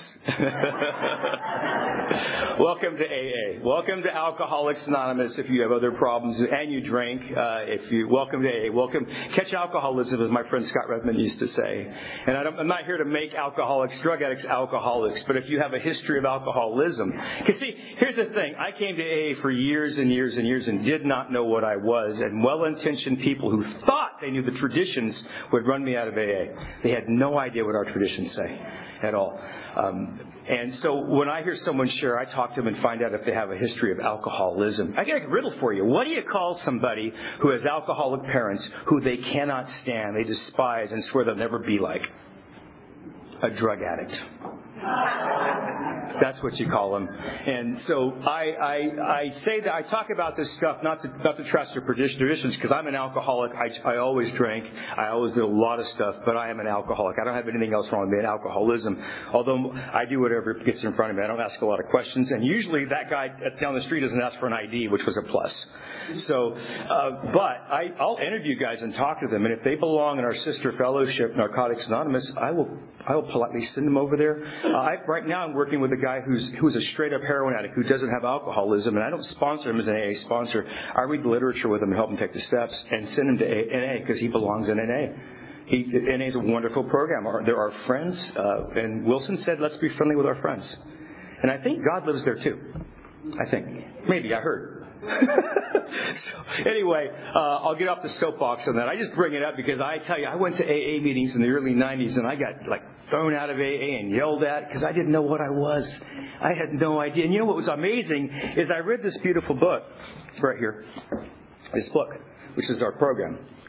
Welcome to A A. Welcome to Alcoholics Anonymous if you have other problems and you drink. Uh, if you welcome to A A. Welcome. Catch alcoholism, as my friend Scott Redmond used to say. And I don't, I'm not here to make alcoholics, drug addicts, alcoholics. But if you have a history of alcoholism. Because see, here's the thing. I came to A A for years and years and years and did not know what I was. And well-intentioned people who thought they knew the traditions would run me out of A A. They had no idea what our traditions say at all. Um, and so when I hear someone share, I talk to them and find out if they have a history of alcoholism. I got a riddle for you. What do you call somebody who has alcoholic parents who they cannot stand, they despise, and swear they'll never be like? A drug addict. That's what you call them. And so I, I, I say that I talk about this stuff not to not to trust your traditions because I'm an alcoholic. I, I always drank. I always did a lot of stuff, but I am an alcoholic. I don't have anything else wrong with me in alcoholism. Although I do whatever gets in front of me. I don't ask a lot of questions. And usually that guy down the street doesn't ask for an I D, which was a plus. So, uh, but I, I'll interview guys and talk to them, and if they belong in our sister fellowship, Narcotics Anonymous, I will I will politely send them over there. Uh, I, right now, I'm working with a guy who's who's a straight up heroin addict who doesn't have alcoholism, and I don't sponsor him as an A A sponsor. I read the literature with him and help him take the steps and send him to N A because he belongs in N A. He, N A is a wonderful program. Our, there are friends, uh, and Wilson said, "Let's be friendly with our friends," and I think God lives there too. I think maybe I heard. So anyway, uh, I'll get off the soapbox on that. I just bring it up because I tell you, I went to A A meetings in the early nineties and I got like thrown out of A A and yelled at because I didn't know what I was. I had no idea. And you know what was amazing is I read this beautiful book right here, this book, which is our program.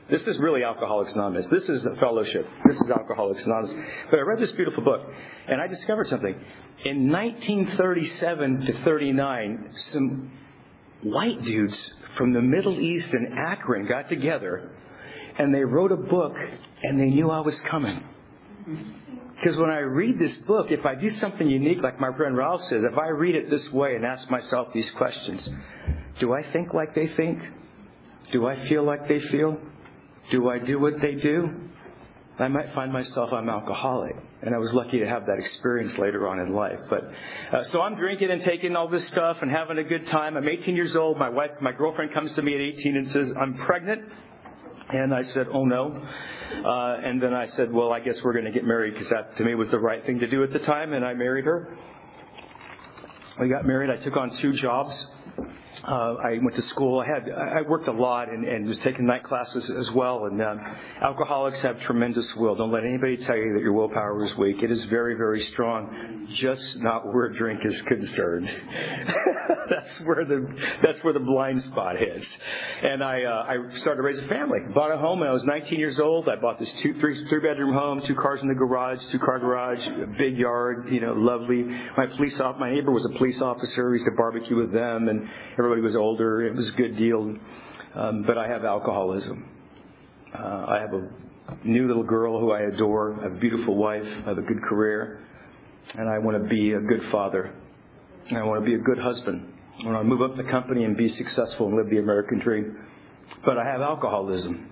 This is really Alcoholics Anonymous. This is a fellowship. This is Alcoholics Anonymous. But I read this beautiful book, and I discovered something. In nineteen thirty-seven to thirty-nine, some white dudes from the Middle East in Akron got together, and they wrote a book, and they knew I was coming. Because when I read this book, if I do something unique, like my friend Ralph says, if I read it this way and ask myself these questions, do I think like they think? Do I feel like they feel? Do I do what they do? I might find myself I'm alcoholic. And I was lucky to have that experience later on in life. But uh, so I'm drinking and taking all this stuff and having a good time. I'm eighteen years old. My wife, my girlfriend comes to me at eighteen and says, I'm pregnant. And I said, oh no. Uh, and then I said, well, I guess we're going to get married, because that to me was the right thing to do at the time. And I married her. We got married. I took on two jobs. Uh, I went to school. I had I worked a lot and, and was taking night classes as well. And um, alcoholics have tremendous will. Don't let anybody tell you that your willpower is weak. It is very, very strong. Just not where drink is concerned. that's where the that's where the blind spot is. And I uh, I started to raise a family. Bought a home when I was nineteen years old. I bought this two three three bedroom home, two cars in the garage, two car garage, a big yard. You know, lovely. My police op- my neighbor was a police officer. We used to barbecue with them, and everybody was older. It was a good deal. Um, but I have alcoholism. Uh, I have a new little girl who I adore. I have a beautiful wife. I have a good career. And I want to be a good father. And I want to be a good husband. I want to move up the company and be successful and live the American dream. But I have alcoholism.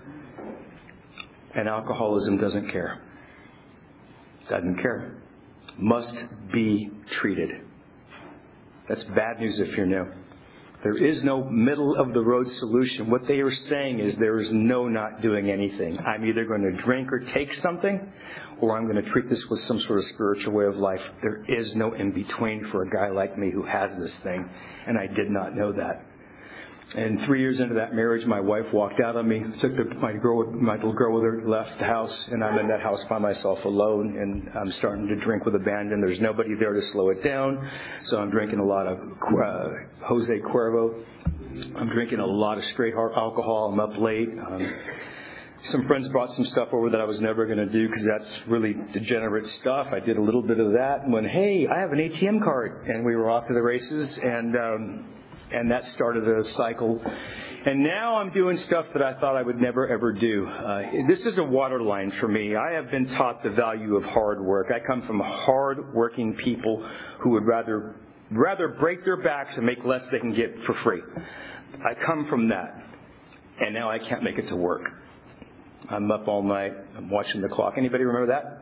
And alcoholism doesn't care. Doesn't care. Must be treated. That's bad news if you're new. There is no middle-of-the-road solution. What they are saying is there is no not doing anything. I'm either going to drink or take something, or I'm going to treat this with some sort of spiritual way of life. There is no in-between for a guy like me who has this thing, and I did not know that. And three years into that marriage, my wife walked out on me, took the, my girl, my little girl with her, left the house, and I'm in that house by myself alone, and I'm starting to drink with abandon. There's nobody there to slow it down, so I'm drinking a lot of uh, Jose Cuervo. I'm drinking a lot of straight hard alcohol. I'm up late. Um, some friends brought some stuff over that I was never going to do because that's really degenerate stuff. I did a little bit of that and went, hey, I have an A T M card, and we were off to the races, and um, and that started a cycle. And now I'm doing stuff that I thought I would never, ever do. Uh, this is a waterline for me. I have been taught the value of hard work. I come from hard-working people who would rather rather break their backs and make less they can get for free. I come from that. And now I can't make it to work. I'm up all night. I'm watching the clock. Anybody remember that?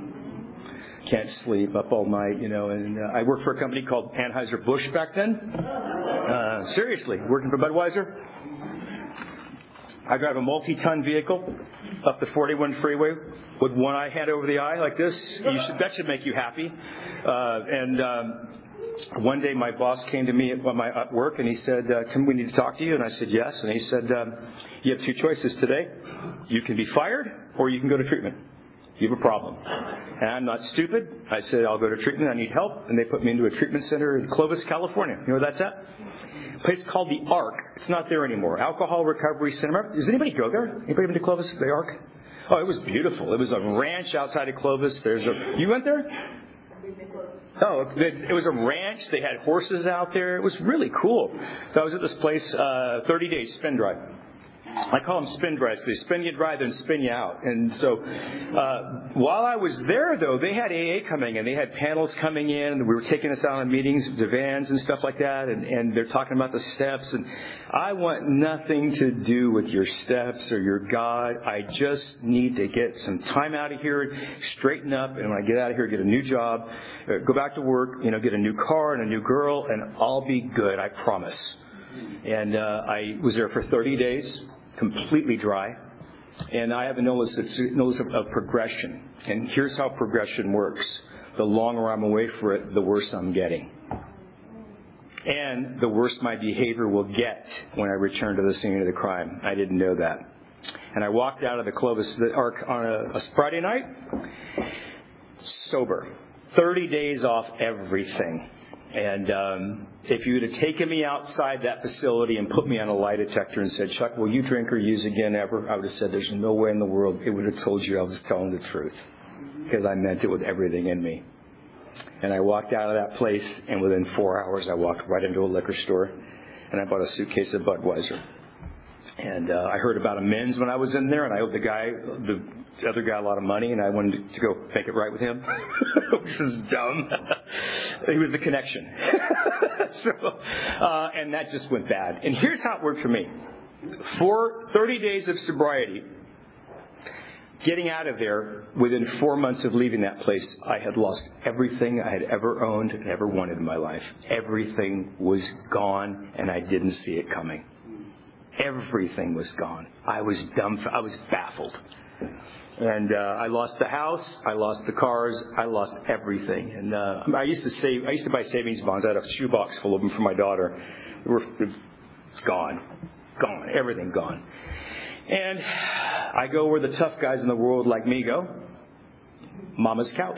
Can't sleep, up all night, you know. And uh, I worked for a company called Anheuser-Busch back then. Uh, seriously, working for Budweiser. I drive a multi-ton vehicle up the forty-one freeway with one eye hand over the eye like this. You should, that should make you happy. Uh, and um, one day my boss came to me at my at work and he said, uh, "Can we need to talk to you?" And I said, "Yes." And he said, um, "You have two choices today. You can be fired or you can go to treatment. You have a problem." And I'm not stupid. I said, "I'll go to treatment. I need help." And they put me into a treatment center in Clovis, California. You know where that's at? A place called the Ark. It's not there anymore. Alcohol Recovery Center. Does anybody go there? Anybody been to Clovis, the Ark? Oh, it was beautiful. It was a ranch outside of Clovis. There's a. You went there? Oh, it was a ranch. They had horses out there. It was really cool. So I was at this place, uh, thirty days spin dry. I call them spin dries. They spin you dry, then spin you out. And so uh, while I was there, though, they had A A coming and they had panels coming in. And we were taking us out on meetings, the vans and stuff like that. And, and they're talking about the steps. And I want nothing to do with your steps or your God. I just need to get some time out of here, straighten up. And when I get out of here, get a new job, uh, go back to work, you know, get a new car and a new girl, and I'll be good, I promise. And uh, I was there for thirty days. Completely dry, and I have a notice, notice of, of progression. And here's how progression works: the longer I'm away from it, the worse I'm getting, and the worse my behavior will get when I return to the scene of the crime. I didn't know that, and I walked out of the Clovis the Ark on a, a Friday night, sober, thirty days off everything. And um, if you would have taken me outside that facility and put me on a lie detector and said, Chuck, will you drink or use again ever? I would have said, there's no way in the world. It would have told you I was telling the truth, because I meant it with everything in me. And I walked out of that place, and within four hours, I walked right into a liquor store, and I bought a suitcase of Budweiser. And uh, I heard about amends when I was in there, and I owed the guy, the, the other guy, a lot of money, and I wanted to go make it right with him, which was dumb. He was the connection. so, uh, and that just went bad. And here's how it worked for me. For thirty days of sobriety, getting out of there, within four months of leaving that place, I had lost everything I had ever owned and ever wanted in my life. Everything was gone, and I didn't see it coming. Everything was gone. I was dumb. I was baffled. And uh, I lost the house. I lost the cars. I lost everything. And uh, I used to save. I used to buy savings bonds. I had a shoebox full of them for my daughter. They were, it's gone, gone. Everything gone. And I go where the tough guys in the world like me go. Mama's couch.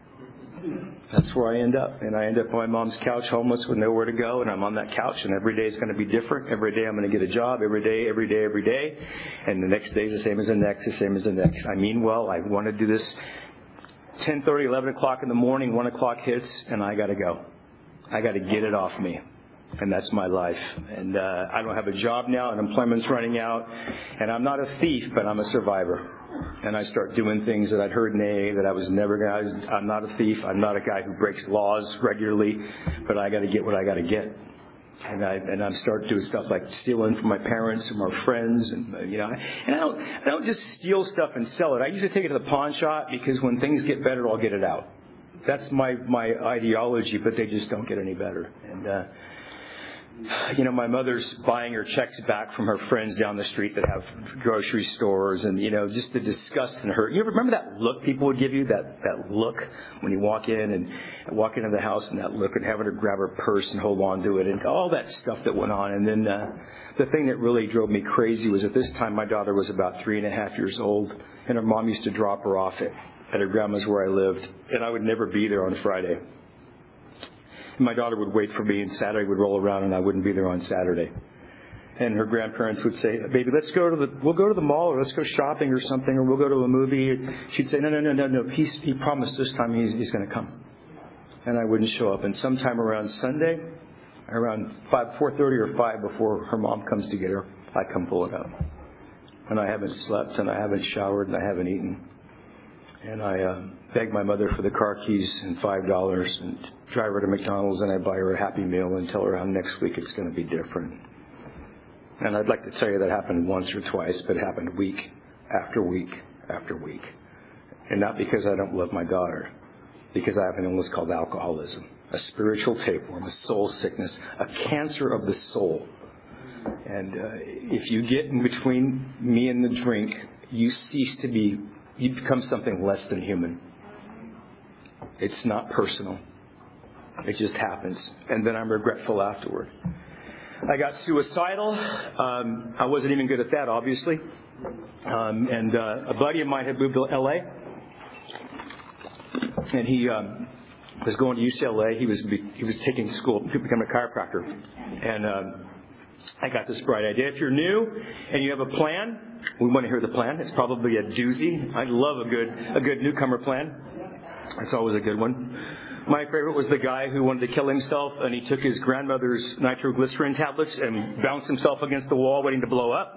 That's where I end up. And I end up on my mom's couch, homeless with nowhere to go. And I'm on that couch, and every day is going to be different. Every day I'm going to get a job. Every day, every day, every day. And the next day is the same as the next, the same as the next. I mean well. I want to do this ten thirty, eleven o'clock in the morning. one o'clock hits, and I got to go. I got to get it off me. And that's my life. And uh, I don't have a job now. Unemployment's running out. And I'm not a thief, but I'm a survivor. And I start doing things that I'd heard in A A that I was never going to. I'm not a thief. I'm not a guy who breaks laws regularly. But I got to get what I got to get. And I and I start doing stuff like stealing from my parents and my friends, and you know. And I don't I don't just steal stuff and sell it. I usually take it to the pawn shop, because when things get better, I'll get it out. That's my my ideology. But they just don't get any better. And uh, you know, my mother's buying her checks back from her friends down the street that have grocery stores, and, you know, just the disgust in her. You ever remember that look people would give you, that, that look when you walk in and walk into the house, and that look, and having to grab her purse and hold on to it, and all that stuff that went on. And then uh, the thing that really drove me crazy was, at this time, my daughter was about three and a half years old, and her mom used to drop her off at, at her grandma's where I lived, and I would never be there on Friday. My daughter would wait for me, and Saturday would roll around, and I wouldn't be there on Saturday. And her grandparents would say, "Baby, let's go to the we'll go to the mall, or let's go shopping or something, or we'll go to a movie." She'd say, "No, no, no, no, no. He, he promised this time he's, he's going to come." And I wouldn't show up. And sometime around Sunday, around five, four thirty or five, before her mom comes to get her, I come pull it up. And I haven't slept, and I haven't showered, and I haven't eaten. And I uh, beg my mother for the car keys and five dollars, and drive her to McDonald's, and I buy her a Happy Meal and tell her how next week it's going to be different. And I'd like to tell you that happened once or twice, but it happened week after week after week. And not because I don't love my daughter, because I have an illness called alcoholism, a spiritual tapeworm, a soul sickness, a cancer of the soul. And uh, if you get in between me and the drink, you cease to be, you become something less than human. It's not personal. It just happens. And then I'm regretful afterward. I got suicidal. Um, I wasn't even good at that, obviously. Um, and uh, a buddy of mine had moved to L A. And he um, was going to U C L A. He was he was taking school to become a chiropractor. And um, I got this bright idea. If you're new and you have a plan, we want to hear the plan. It's probably a doozy. I love a good a good newcomer plan. It's always a good one. My favorite was the guy who wanted to kill himself, and he took his grandmother's nitroglycerin tablets and bounced himself against the wall waiting to blow up.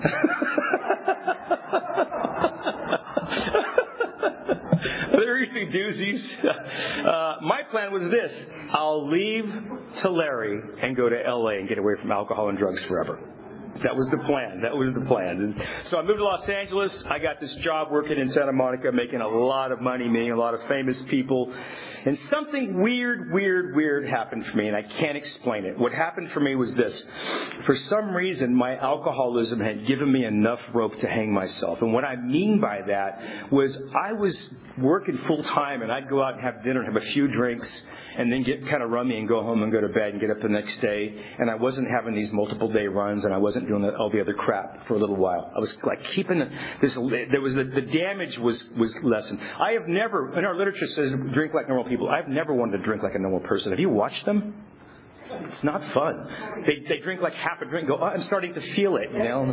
There are some doozies. Uh, my plan was this. I'll leave Tulare and go to L A and get away from alcohol and drugs forever. That was the plan. That was the plan. And so I moved to Los Angeles. I got this job working in Santa Monica, making a lot of money, meeting a lot of famous people. And something weird, weird, weird happened for me, and I can't explain it. What happened for me was this. For some reason, my alcoholism had given me enough rope to hang myself. And what I mean by that was I was working full time, and I'd go out and have dinner and have a few drinks, and then get kind of rummy and go home and go to bed and get up the next day. And I wasn't having these multiple day runs, and I wasn't doing all the other crap for a little while. I was like keeping the, this. There was the, the damage was was lessened. I have never, and our literature says drink like normal people. I've never wanted to drink like a normal person. Have you watched them? It's not fun. They they drink like half a drink. And go, oh, I'm starting to feel it. You know,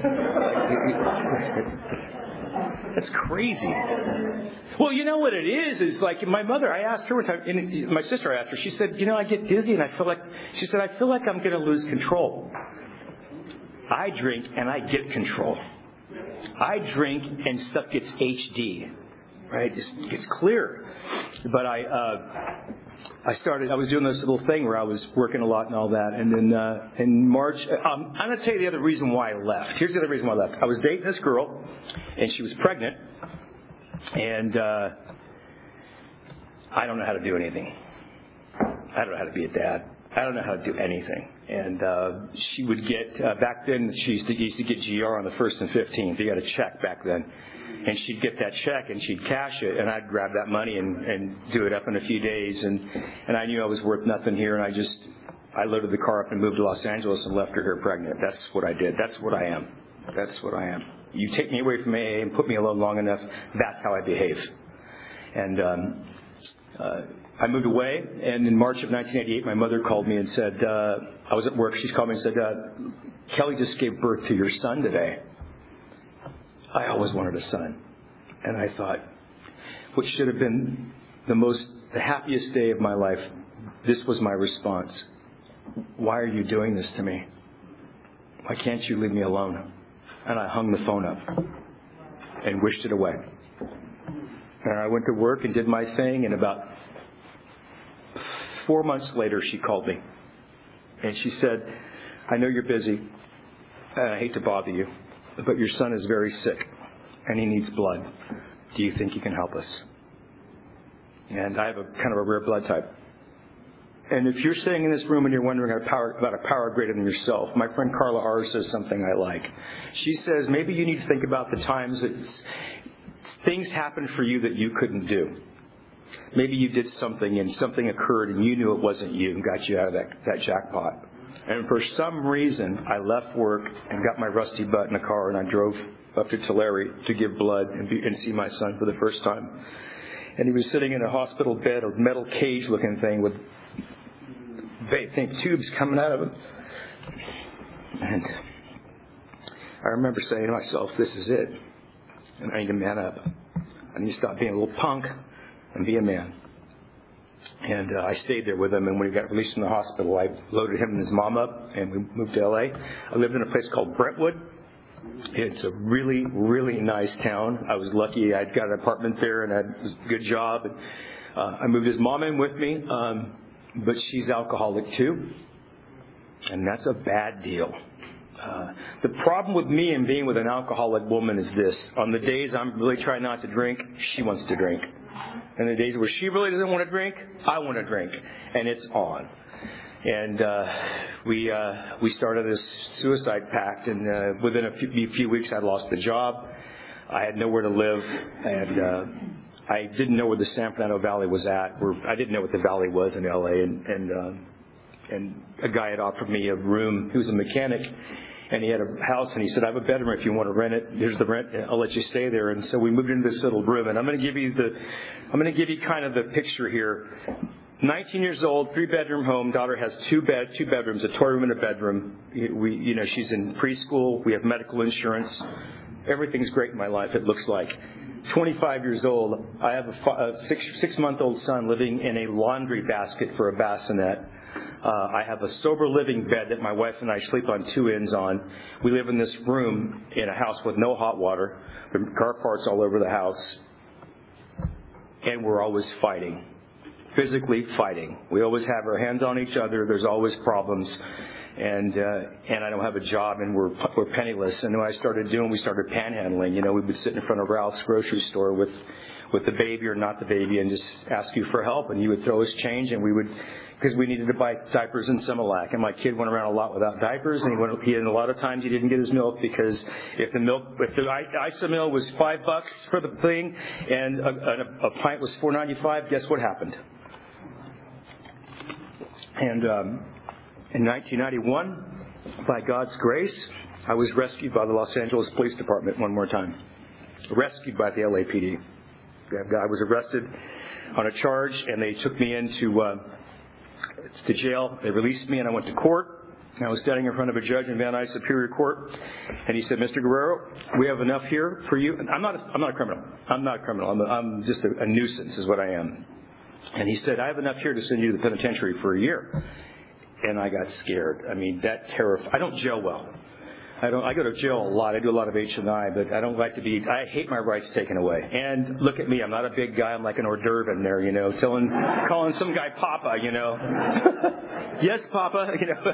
that's crazy. Well, you know what it is? Is like my mother. I asked her one time. And my sister I asked her. She said, you know, I get dizzy and I feel like. She said, I feel like I'm going to lose control. I drink and I get control. I drink and stuff gets H D, right? It gets clear. But I. Uh, I started, I was doing this little thing where I was working a lot and all that. And then uh, in March, um, I'm going to tell you the other reason why I left. Here's the other reason why I left. I was dating this girl, and she was pregnant. And uh, I don't know how to do anything. I don't know how to be a dad. I don't know how to do anything. And uh, she would get, uh, back then, she used to, used to get G R on the first and fifteenth. You got a check back then. And she'd get that check and she'd cash it, and I'd grab that money and, and do it up in a few days. And, and I knew I was worth nothing here, and I just, I loaded the car up and moved to Los Angeles and left her here pregnant. That's what I did. That's what I am. That's what I am. You take me away from A A and put me alone long enough, that's how I behave. And um, uh, I moved away, and in March of nineteen eighty-eight, my mother called me and said, uh, I was at work, she called me and said, uh, Kelly just gave birth to your son today. I always wanted a son. And I thought, what should have been the most, the happiest day of my life, this was my response. Why are you doing this to me? Why can't you leave me alone? And I hung the phone up and wished it away. And I went to work and did my thing, and about four months later, she called me. And she said, I know you're busy, and I hate to bother you, but your son is very sick, and he needs blood. Do you think you can help us? And I have a kind of a rare blood type. And if you're sitting in this room and you're wondering about a power, about a power greater than yourself, my friend Carla R. says something I like. She says, maybe you need to think about the times that things happened for you that you couldn't do. Maybe you did something and something occurred and you knew it wasn't you and got you out of that, that jackpot. And for some reason, I left work and got my rusty butt in a car, and I drove up to Tulare to give blood and, be, and see my son for the first time. And he was sitting in a hospital bed, a metal cage-looking thing with, I think, tubes coming out of him. And I remember saying to myself, this is it. And I need to man up. I need to stop being a little punk and be a man. And uh, I stayed there with him, and when he got released from the hospital, I loaded him and his mom up, and we moved to L A. I lived in a place called Brentwood. It's a really, really nice town. I was lucky. I'd got an apartment there, and I had a good job. And, uh, I moved his mom in with me, um, but she's alcoholic too, and that's a bad deal. Uh, the problem with me and being with an alcoholic woman is this. On the days I'm really trying not to drink, she wants to drink. And the days where she really doesn't want to drink, I want to drink. And it's on. And uh, we uh, we started this suicide pact, and uh, within a few, few weeks I'd lost the job. I had nowhere to live, and uh, I didn't know where the San Fernando Valley was at. Where I didn't know what the valley was in L A, and and, um, and a guy had offered me a room. He was a mechanic, and he had a house, and he said, I have a bedroom if you want to rent it. Here's the rent. I'll let you stay there. And so we moved into this little room, and I'm going to give you the, I'm going to give you kind of the picture here. nineteen years old, three bedroom home. Daughter has two bed, two bedrooms, a toy room and a bedroom. We, you know, she's in preschool. We have medical insurance. Everything's great in my life, it looks like. twenty-five years old. I have a, a six, six month old son living in a laundry basket for a bassinet. Uh, I have a sober living bed that my wife and I sleep on two ends on. We live in this room in a house with no hot water. There are car parts all over the house. And we're always fighting. Physically fighting. We always have our hands on each other. There's always problems. And uh, and I don't have a job, and we're we're penniless. And what I started doing, we started panhandling. You know, we would sit in front of Ralph's grocery store with, with the baby or not the baby and just ask you for help. And you would throw us change, and we would... Because we needed to buy diapers and Similac, and my kid went around a lot without diapers, and he went. He, and a lot of times he didn't get his milk because if the milk, if the Isomil was five bucks for the thing, and a, a, a pint was four ninety-five, guess what happened? And um, in nineteen ninety-one, by God's grace, I was rescued by the Los Angeles Police Department one more time. Rescued by the L A P D. I was arrested on a charge, and they took me into uh, to jail. They released me, and I went to court. I was standing in front of a judge in Van Nuys Superior Court, and he said, "Mister Guerrero, we have enough here for you." And I'm not. A, I'm not a criminal. I'm not a criminal. I'm, a, I'm just a, a nuisance, is what I am. And he said, "I have enough here to send you to the penitentiary for a year." And I got scared. I mean, that terrified. I don't jail well. I don't. I go to jail a lot. I do a lot of H and I, but I don't like to be. I hate my rights taken away. And look at me. I'm not a big guy. I'm like an hors d'oeuvre in there, you know, telling, calling some guy Papa, you know. Yes, Papa. You know.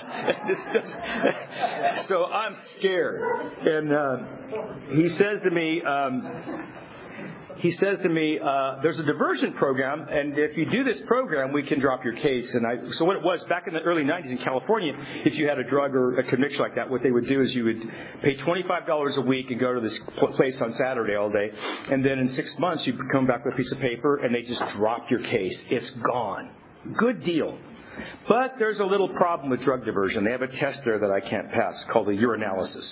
So I'm scared. And uh, he says to me. Um, He says to me, uh, there's a diversion program, and if you do this program, we can drop your case. And I, so what it was, back in the early nineties in California, if you had a drug or a conviction like that, what they would do is you would pay twenty-five dollars a week and go to this place on Saturday all day. And then in six months, you'd come back with a piece of paper, and they just drop your case. It's gone. Good deal. But there's a little problem with drug diversion. They have a test there that I can't pass called a urinalysis.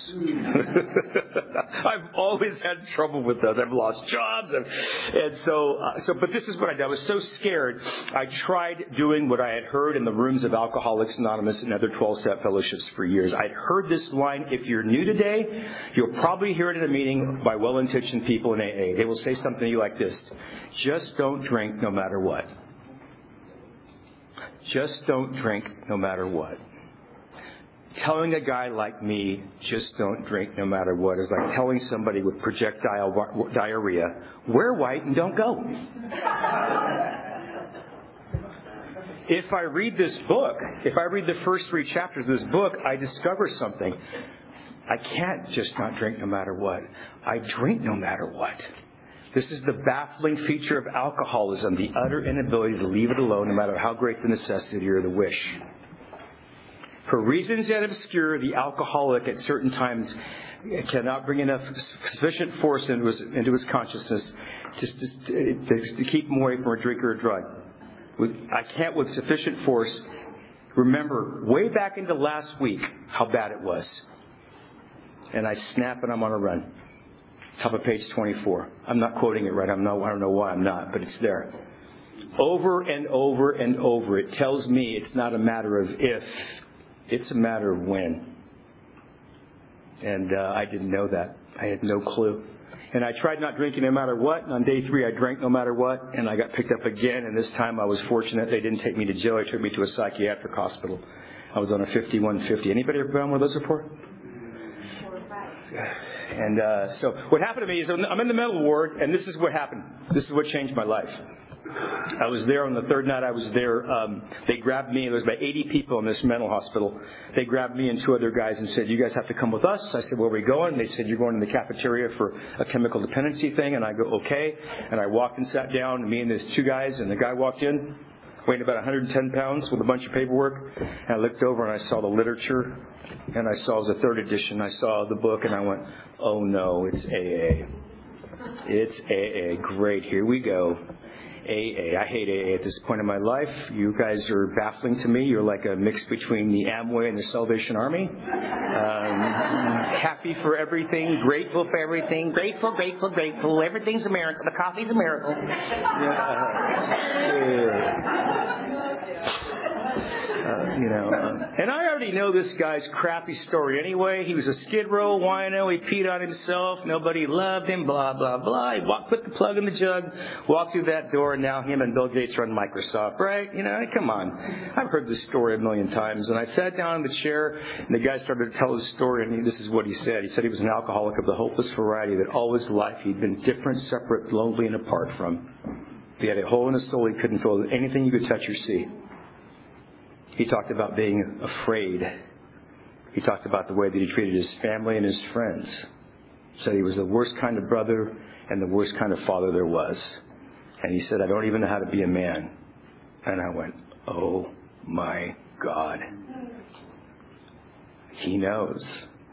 I've always had trouble with those. I've lost jobs. And, and so, uh, so, but this is what I did. I was so scared. I tried doing what I had heard in the rooms of Alcoholics Anonymous and other twelve-step fellowships for years. I'd heard this line, if you're new today, you'll probably hear it in a meeting by well-intentioned people in A A. They will say something to you like this: just don't drink no matter what. Just don't drink no matter what. Telling a guy like me, just don't drink no matter what, is like telling somebody with projectile diarrhea, wear white and don't go. If I read this book, if I read the first three chapters of this book, I discover something. I can't just not drink no matter what. I drink no matter what. This is the baffling feature of alcoholism, the utter inability to leave it alone no matter how great the necessity or the wish. For reasons yet obscure, the alcoholic at certain times cannot bring enough sufficient force into his, into his consciousness to, to, to keep him away from a drink or a drug. With, I can't with sufficient force remember way back into last week how bad it was. And I snap and I'm on a run. Top of page twenty-four. I'm not quoting it right. I'm not, I don't know why I'm not, but it's there. Over and over and over, it tells me it's not a matter of if, it's a matter of when. And uh, I didn't know that. I had no clue. And I tried not drinking no matter what. And on day three, I drank no matter what. And I got picked up again. And this time I was fortunate. They didn't take me to jail. They took me to a psychiatric hospital. I was on a fifty-one fifty. Anybody ever been on one of those before? And uh, so what happened to me is I'm in the mental ward, and this is what happened. This is what changed my life. I was there on the third night I was there. Um, they grabbed me. There was about eighty people in this mental hospital. They grabbed me and two other guys and said, "You guys have to come with us." I said, "Where are we going?" They said, "You're going to the cafeteria for a chemical dependency thing." And I go, "Okay." And I walked and sat down, and me and these two guys, and the guy walked in, weighing about one hundred ten pounds with a bunch of paperwork. And I looked over and I saw the literature. And I saw the third edition. I saw the book and I went, oh no, it's A A. It's A A. Great, here we go. A A. I hate A A at this point in my life. You guys are baffling to me. You're like a mix between the Amway and the Salvation Army. Um, happy for everything, grateful for everything, grateful, grateful, grateful. Everything's a miracle. The coffee's a miracle. Yeah. Uh, you know, uh, and I already know this guy's crappy story anyway. He was a skid row wino. He peed on himself. Nobody loved him. Blah blah blah. He walked, put the plug in the jug, walked through that door, and now him and Bill Gates run Microsoft. Right? You know, come on. I've heard this story a million times. And I sat down in the chair, and the guy started to tell his story. And he, this is what he said. He said he was an alcoholic of the hopeless variety. That all his life he'd been different, separate, lonely, and apart from. He had a hole in his soul he couldn't fill with anything you could touch or see. He talked about being afraid. He talked about the way that he treated his family and his friends. Said he was the worst kind of brother and the worst kind of father there was. And he said, I don't even know how to be a man. And I went, oh my God. He knows.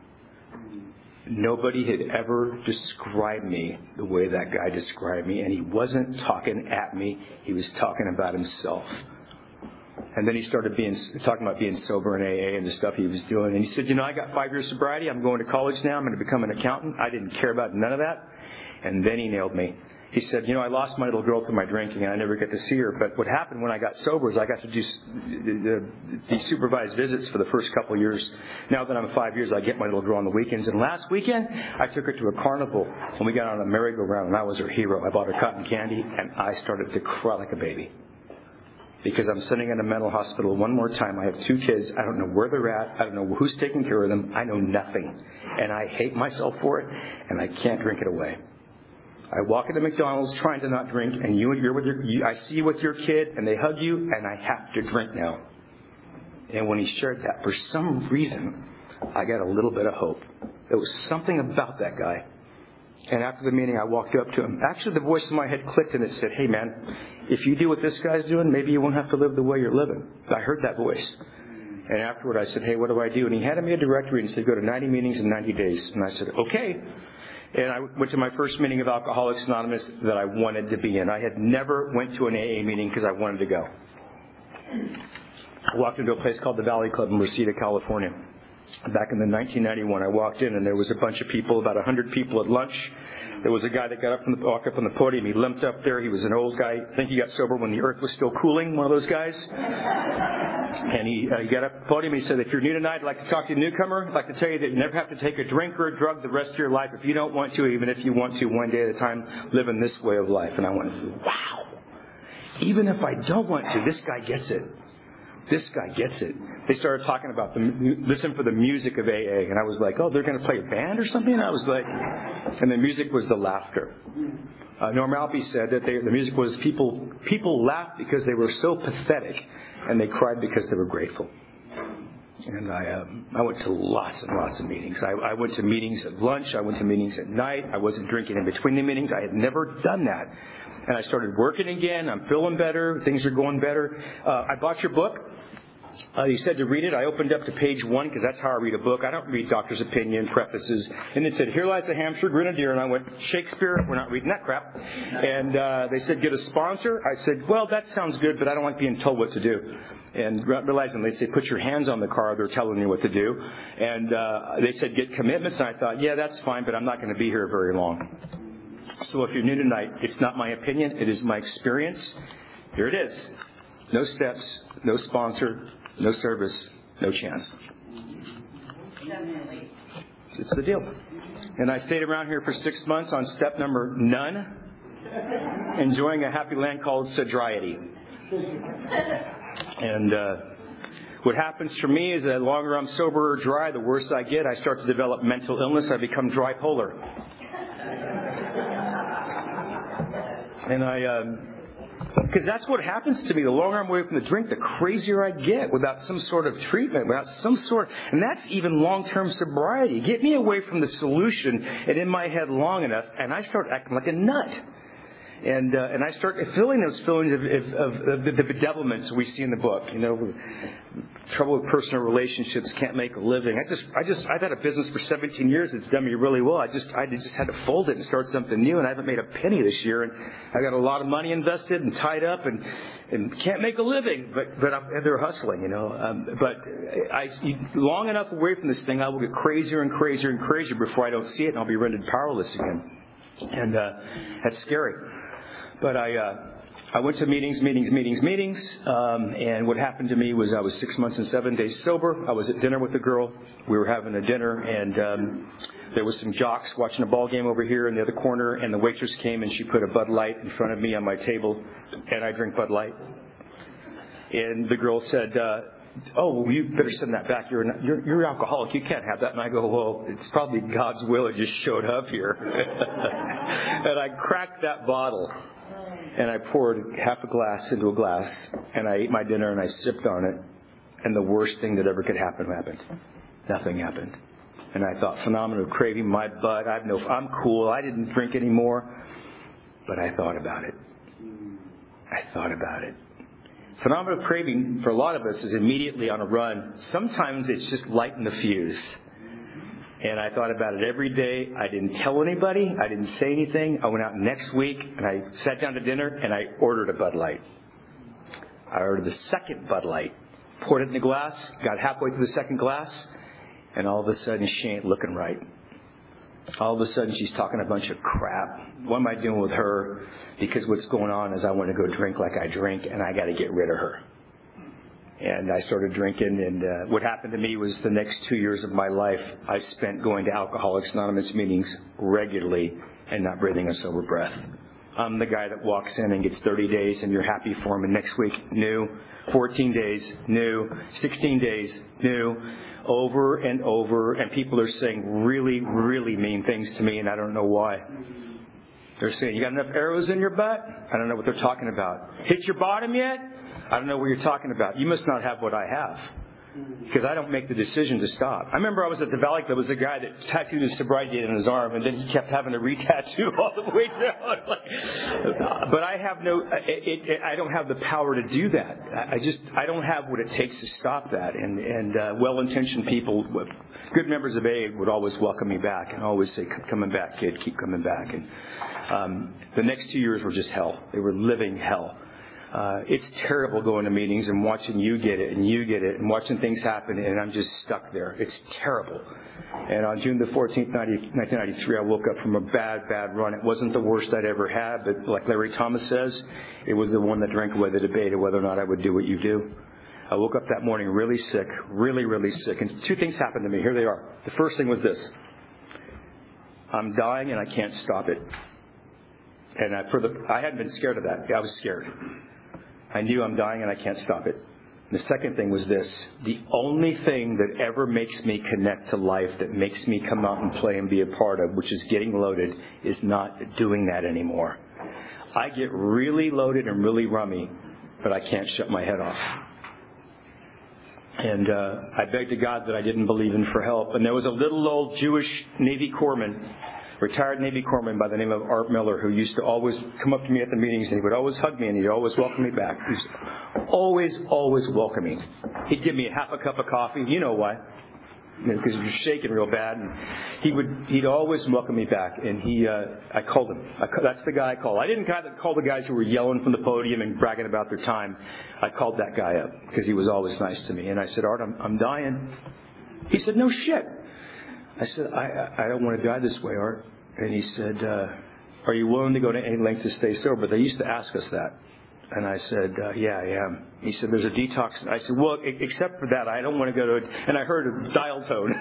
Nobody had ever described me the way that guy described me. And he wasn't talking at me. He was talking about himself. And then he started being talking about being sober in A A and the stuff he was doing. And he said, you know, I got five years sobriety. I'm going to college now. I'm going to become an accountant. I didn't care about none of that. And then he nailed me. He said, you know, I lost my little girl to my drinking, and I never get to see her. But what happened when I got sober is I got to do these supervised visits for the first couple of years. Now that I'm five years, I get my little girl on the weekends. And last weekend, I took her to a carnival, and we got on a merry-go-round, and I was her hero. I bought her cotton candy, and I started to cry like a baby. Because I'm sitting in a mental hospital one more time. I have two kids. I don't know where they're at. I don't know who's taking care of them. I know nothing. And I hate myself for it, and I can't drink it away. I walk into McDonald's trying to not drink, and you, you're with your, you, I see you with your kid, and they hug you, and I have to drink now. And when he shared that, for some reason, I got a little bit of hope. There was something about that guy. And after the meeting, I walked up to him. Actually, the voice in my head clicked, and it said, hey, man, if you do what this guy's doing, maybe you won't have to live the way you're living. I heard that voice. And afterward, I said, hey, what do I do? And he handed me a directory and said, go to ninety meetings in ninety days. And I said, okay. And I went to my first meeting of Alcoholics Anonymous that I wanted to be in. I had never went to an A A meeting because I wanted to go. I walked into a place called the Valley Club in Reseda, California. Back in the nineteen ninety-one, I walked in, and there was a bunch of people, about one hundred people at lunch. There was a guy that got up from the, walked up on the podium. He limped up there. He was an old guy. I think he got sober when the earth was still cooling, one of those guys. And he, uh, he got up on the podium. He said, if you're new tonight, I'd like to talk to a newcomer. I'd like to tell you that you never have to take a drink or a drug the rest of your life. If you don't want to, even if you want to, one day at a time, live in this way of life. And I went, wow. Even if I don't want to, this guy gets it. This guy gets it. They started talking about the, listen for the music of A A. And I was like, oh, they're going to play a band or something? And I was like, and the music was the laughter. Uh, Norm Alpe said that they, the music was people, people laughed because they were so pathetic, and they cried because they were grateful. And I, um, I went to lots and lots of meetings. I, I went to meetings at lunch. I went to meetings at night. I wasn't drinking in between the meetings. I had never done that. And I started working again. I'm feeling better. Things are going better. Uh, I bought your book. Uh, you said to read it. I opened up to page one because that's how I read a book. I don't read doctor's opinion, prefaces. And it said, here lies a Hampshire Grenadier. And I went, Shakespeare? We're not reading that crap. And uh, they said, get a sponsor. I said, well, that sounds good, but I don't like being told what to do. And realizing they say, put your hands on the car. They're telling you what to do. And uh, they said, get commitments. And I thought, yeah, that's fine, but I'm not going to be here very long. So if you're new tonight, it's not my opinion. It is my experience. Here it is. No steps, no sponsor, no service, no chance. It's the deal. And I stayed around here for six months on step number none, enjoying a happy land called sobriety. And uh, what happens for me is the longer I'm sober or dry, the worse I get. I start to develop mental illness. I become dry polar. And I... Um, Because that's what happens to me. The longer I'm away from the drink, the crazier I get without some sort of treatment, without some sort. And that's even long-term sobriety. Get me away from the solution and in my head long enough, and I start acting like a nut. And uh, and I start feeling those feelings of, of, of, of the, the bedevilments we see in the book. You know, trouble with personal relationships, can't make a living. I just, I just, I've had a business for seventeen years. It's done me really well. I just, I just had to fold it and start something new. And I haven't made a penny this year. And I got a lot of money invested and tied up, and and can't make a living. But but I'm, they're hustling, you know. Um, but I, long enough away from this thing, I will get crazier and crazier and crazier before I don't see it, and I'll be rendered powerless again. And uh, that's scary. But I uh, I went to meetings, meetings, meetings, meetings, um, and what happened to me was I was six months and seven days sober. I was at dinner with a girl. We were having a dinner, and um, there was some jocks watching a ball game over here in the other corner, and the waitress came, and she put a Bud Light in front of me on my table, and I drink Bud Light. And the girl said, uh, oh, well, you better send that back. You're, an, you're you're an alcoholic. You can't have that. And I go, well, it's probably God's will. It just showed up here. And I cracked that bottle. And I poured half a glass into a glass, and I ate my dinner, and I sipped on it, and the worst thing that ever could happen happened. Nothing happened. And I thought, phenomenal craving, my butt, I have no, I'm cool, I didn't drink anymore. But I thought about it. I thought about it. Phenomenal craving, for a lot of us, is immediately on a run. Sometimes it's just lighting the fuse. And I thought about it every day. I didn't tell anybody. I didn't say anything. I went out next week, and I sat down to dinner, and I ordered a Bud Light. I ordered the second Bud Light, poured it in the glass, got halfway through the second glass, and all of a sudden she ain't looking right. All of a sudden she's talking a bunch of crap. What am I doing with her? Because what's going on is I want to go drink like I drink, and I got to get rid of her. And I started drinking, and uh, what happened to me was the next two years of my life I spent going to Alcoholics Anonymous meetings regularly and not breathing a sober breath. I'm the guy that walks in and gets thirty days, and you're happy for him, and next week, new. fourteen days, new. sixteen days, new. Over and over, and people are saying really, really mean things to me, and I don't know why. They're saying, you got enough arrows in your butt? I don't know what they're talking about. Hit your bottom yet? I don't know what you're talking about. You must not have what I have. Because I don't make the decision to stop. I remember I was at the Valley, there was a guy that tattooed his sobriety date on his arm, and then he kept having to re-tattoo all the way down. But I have no, it, it, I don't have the power to do that. I just, I don't have what it takes to stop that. And, and uh, well-intentioned people, good members of A A would always welcome me back and always say, keep coming back, kid, keep coming back. And um, the next two years were just hell. They were living hell. Uh, it's terrible going to meetings and watching you get it and you get it and watching things happen, and I'm just stuck there. It's terrible. And on June the fourteenth, nineteen ninety-three, I woke up from a bad, bad run. It wasn't the worst I'd ever had, but like Larry Thomas says, it was the one that drank away the debate of whether or not I would do what you do. I woke up that morning really sick, really, really sick. And two things happened to me. Here they are. The first thing was this. I'm dying and I can't stop it. And I, for the, I hadn't been scared of that. I was scared. I knew I'm dying and I can't stop it. And the second thing was this. The only thing that ever makes me connect to life, that makes me come out and play and be a part of, which is getting loaded, is not doing that anymore. I get really loaded and really rummy, but I can't shut my head off. And uh, I begged to God that I didn't believe in for help. And there was a little old Jewish Navy corpsman, retired Navy corpsman by the name of Art Miller, who used to always come up to me at the meetings, and he would always hug me, and he'd always welcome me back. He was always, always welcoming. He'd give me a half a cup of coffee. You know why? Because you know, he was shaking real bad, and he would he'd always welcome me back. And he, uh, I called him. I, that's the guy I called. I didn't call the guys who were yelling from the podium and bragging about their time. I called that guy up because he was always nice to me. And I said, Art, I'm, I'm dying. He said, no shit. I said, I, I don't want to die this way, Art. And he said, uh, are you willing to go to any lengths to stay sober? They used to ask us that. And I said, uh, yeah, I am. He said, there's a detox. I said, well, except for that, I don't want to go to it. And I heard a dial tone.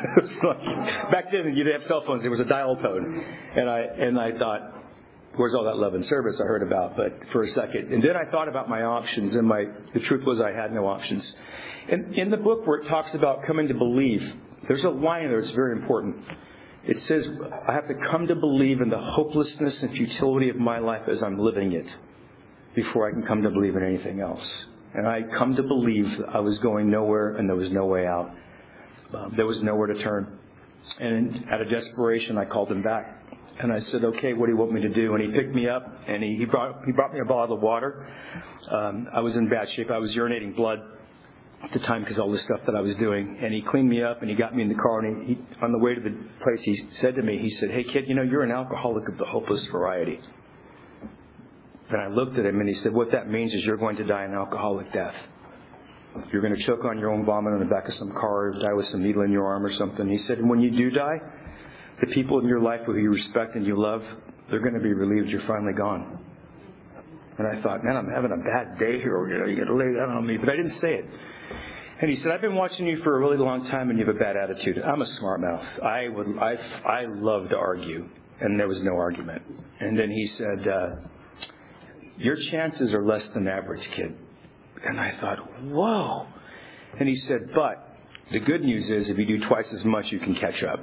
Back then, you didn't have cell phones. There was a dial tone. And I and I thought, where's all that love and service I heard about? But for a second. And then I thought about my options. And my the truth was I had no options. And in the book where it talks about coming to believe, there's a line there that's very important. It says, I have to come to believe in the hopelessness and futility of my life as I'm living it before I can come to believe in anything else. And I come to believe I was going nowhere and there was no way out. Um, there was nowhere to turn. And out of desperation, I called him back. And I said, okay, what do you want me to do? And he picked me up and he, he, brought, he brought me a bottle of water. Um, I was in bad shape. I was urinating blood at the time because all the stuff that I was doing. And he cleaned me up and he got me in the car. And he, he, on the way to the place, he said to me, he said, hey, kid, you know, you're an alcoholic of the hopeless variety. And I looked at him and he said, what that means is you're going to die an alcoholic death. You're going to choke on your own vomit on the back of some car or die with some needle in your arm or something. He said, and when you do die, the people in your life who you respect and you love, they're going to be relieved you're finally gone. And I thought, man, I'm having a bad day here. You know, you got to lay that on me. But I didn't say it. And he said, I've been watching you for a really long time and you have a bad attitude. I'm a smart mouth. I would, I, I love to argue. And there was no argument. And then he said, uh, your chances are less than average, kid. And I thought, whoa. And he said, but the good news is if you do twice as much, you can catch up.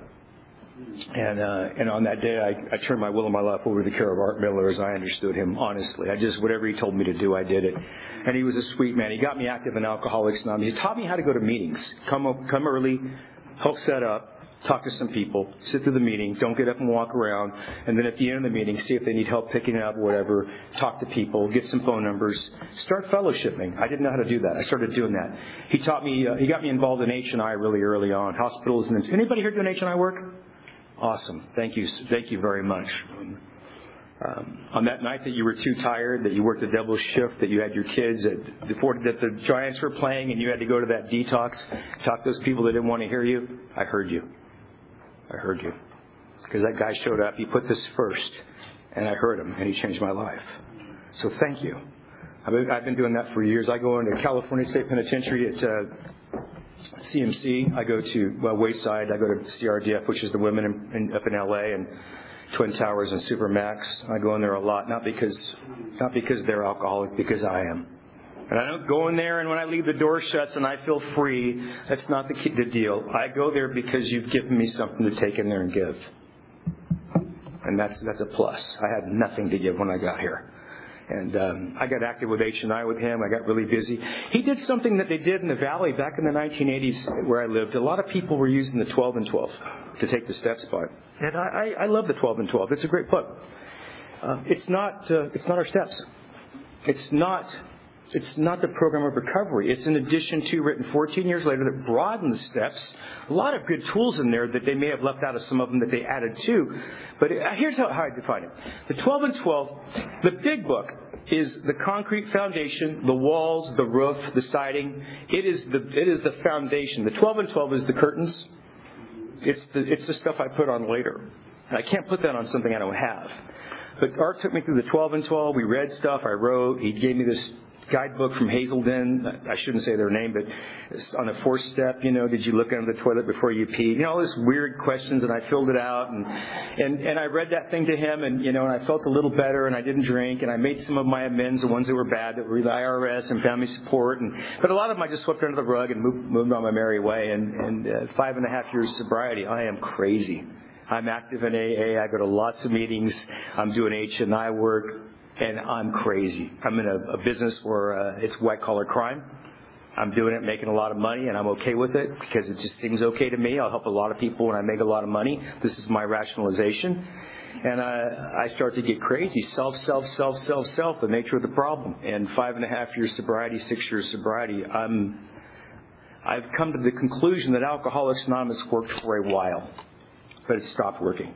And uh, and on that day, I, I turned my will and my life over to the care of Art Miller as I understood him, honestly. I just, whatever he told me to do, I did it. And he was a sweet man. He got me active in Alcoholics Anonymous. He taught me how to go to meetings. Come up, come early, help set up, talk to some people, sit through the meeting, don't get up and walk around. And then at the end of the meeting, see if they need help picking it up or whatever, talk to people, get some phone numbers, start fellowshipping. I didn't know how to do that. I started doing that. He taught me, uh, he got me involved in H and I really early on, hospitals. And anybody here doing H and I work? Awesome. Thank you. Thank you very much. Um, on that night that you were too tired, that you worked a double shift, that you had your kids, that, before, that the Giants were playing and you had to go to that detox, talk to those people that didn't want to hear you, I heard you. I heard you. Because that guy showed up, he put this first, and I heard him, and he changed my life. So thank you. I've been, I've been doing that for years. I go into California State Penitentiary at uh, C M C. I go to well, Wayside. I go to C R D F, which is the women in, in, up in L A, and Twin Towers and Supermax. I go in there a lot, not because not because they're alcoholic, because I am. And I don't go in there, and when I leave the door shuts and I feel free, that's not the, key, the deal. I go there because you've given me something to take in there and give. And that's that's a plus. I had nothing to give when I got here. And um, I got active with H and I with him. I got really busy. He did something that they did in the Valley back in the nineteen eighties where I lived. A lot of people were using the twelve and twelve to take the steps by. And I, I, I love the twelve and twelve. It's a great book. Uh, it's not uh, it's not our steps. It's not it's not the program of recovery. It's an addition to, written fourteen years later, that broadened the steps. A lot of good tools in there that they may have left out of some of them that they added to. But here's how, how I define it. The twelve and twelve, the big book, is the concrete foundation, the walls, the roof, the siding. It is the it is the foundation. The twelve and twelve is the curtains. It's the it's the stuff I put on later. And I can't put that on something I don't have. But Art took me through the twelve and twelve. We read stuff. I wrote. He gave me this guidebook from Hazelden. I shouldn't say their name, but it's on the fourth step, you know, did you look under the toilet before you peed? You know, all these weird questions, and I filled it out, and, and, and I read that thing to him, and, you know, and I felt a little better, and I didn't drink, and I made some of my amends, the ones that were bad, that were the I R S and family support, and, but a lot of them I just swept under the rug and moved, moved on my merry way, and, and uh, five and a half years sobriety, I am crazy. I'm active in A A, I go to lots of meetings, I'm doing H and I work, and I'm crazy. I'm in a, a business where uh, it's white-collar crime. I'm doing it, making a lot of money, and I'm okay with it because it just seems okay to me. I'll help a lot of people when I make a lot of money. This is my rationalization. And uh, I start to get crazy. Self, self, self, self, self, the nature of the problem. And five and a half years sobriety, six years sobriety, I'm, I've come to the conclusion that Alcoholics Anonymous worked for a while, but it stopped working.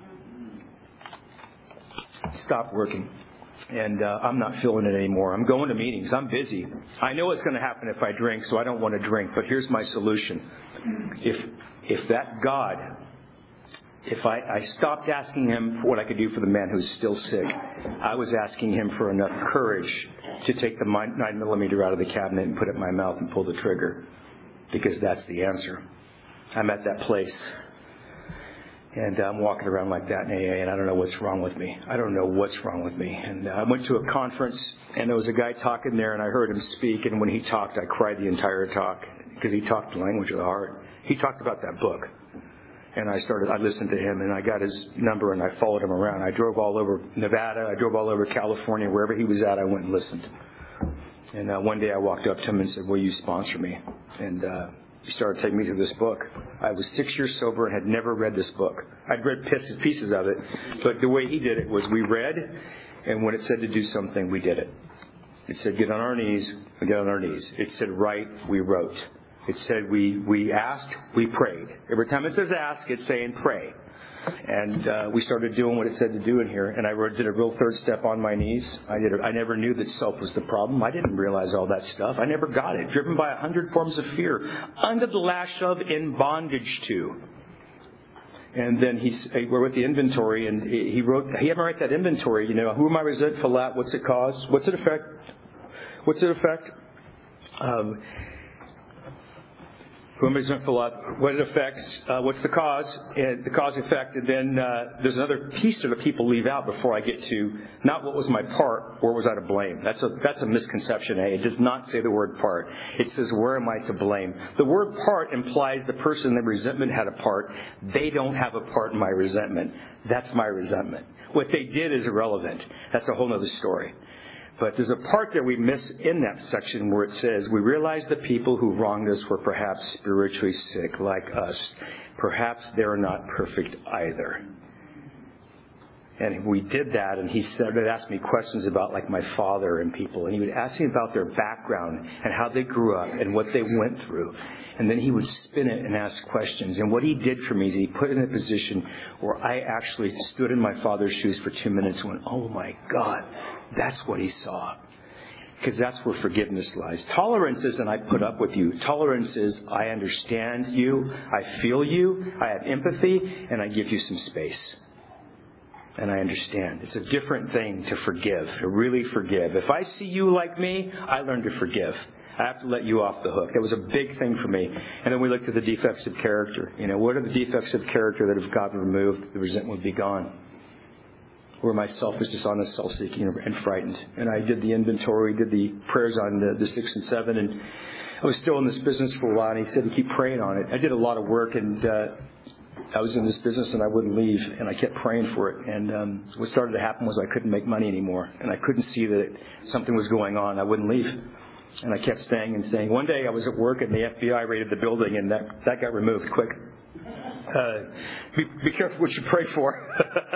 It stopped working. And uh, I'm not feeling it anymore. I'm going to meetings. I'm busy. I know what's going to happen if I drink, so I don't want to drink. But here's my solution. If if that God, if I, I stopped asking him for what I could do for the man who's still sick, I was asking him for enough courage to take the nine millimeter out of the cabinet and put it in my mouth and pull the trigger. Because that's the answer. I'm at that place. And I'm walking around like that in A A, and I don't know what's wrong with me. I don't know what's wrong with me. And I went to a conference, and there was a guy talking there, and I heard him speak, and when he talked, I cried the entire talk, because he talked the language of the heart. He talked about that book. And I started, I listened to him, and I got his number, and I followed him around. I drove all over Nevada. I drove all over California. Wherever he was at, I went and listened. And uh, one day I walked up to him and said, will you sponsor me? And uh he started taking me through this book. I was six years sober and had never read this book. I'd read pieces, pieces of it, but the way he did it was we read, and when it said to do something, we did it. It said get on our knees, we get on our knees. It said write, we wrote. It said we, we asked, we prayed. Every time it says ask, it's saying pray. And uh, we started doing what it said to do in here. And I wrote, did a real third step on my knees. I did. A, I never knew that self was the problem. I didn't realize all that stuff. I never got it. Driven by a hundred forms of fear, under the lash of, in bondage to. And then he, we're with the inventory, and he wrote. He had me write that inventory. You know, who am I resentful at? What's it cause? What's it affect? What's it affect? Um, Who am I resentful of? What it affects? Uh, what's the cause? And the cause effect. And then uh, there's another piece that the people leave out before I get to not what was my part, or was I to blame. That's a that's a misconception. Eh? It does not say the word part. It says where am I to blame. The word part implies the person in the resentment had a part. They don't have a part in my resentment. That's my resentment. What they did is irrelevant. That's a whole other story. But there's a part that we miss in that section where it says, we realize the people who wronged us were perhaps spiritually sick like us. Perhaps they're not perfect either. And we did that, and he started asking me questions about, like, my father and people. And he would ask me about their background and how they grew up and what they went through. And then he would spin it and ask questions. And what he did for me is he put in a position where I actually stood in my father's shoes for two minutes and went, oh, my God, that's what he saw. Because that's where forgiveness lies. Tolerance isn't I put up with you. Tolerance is I understand you, I feel you, I have empathy, and I give you some space. And I understand. It's a different thing to forgive, to really forgive. If I see you like me, I learn to forgive. I have to let you off the hook. That was a big thing for me. And then we looked at the defects of character. You know, what are the defects of character that if God removed, the resentment would be gone? Where my selfish, dishonest, self-seeking, and frightened. And I did the inventory, did the prayers on the, the six and seven, and I was still in this business for a while, and he said to keep praying on it. I did a lot of work, and uh, I was in this business, and I wouldn't leave, and I kept praying for it. And um, what started to happen was I couldn't make money anymore, and I couldn't see that something was going on. I wouldn't leave. And I kept staying and staying. One day I was at work, and the F B I raided the building, and that, that got removed quick. Uh, be, be careful what you pray for.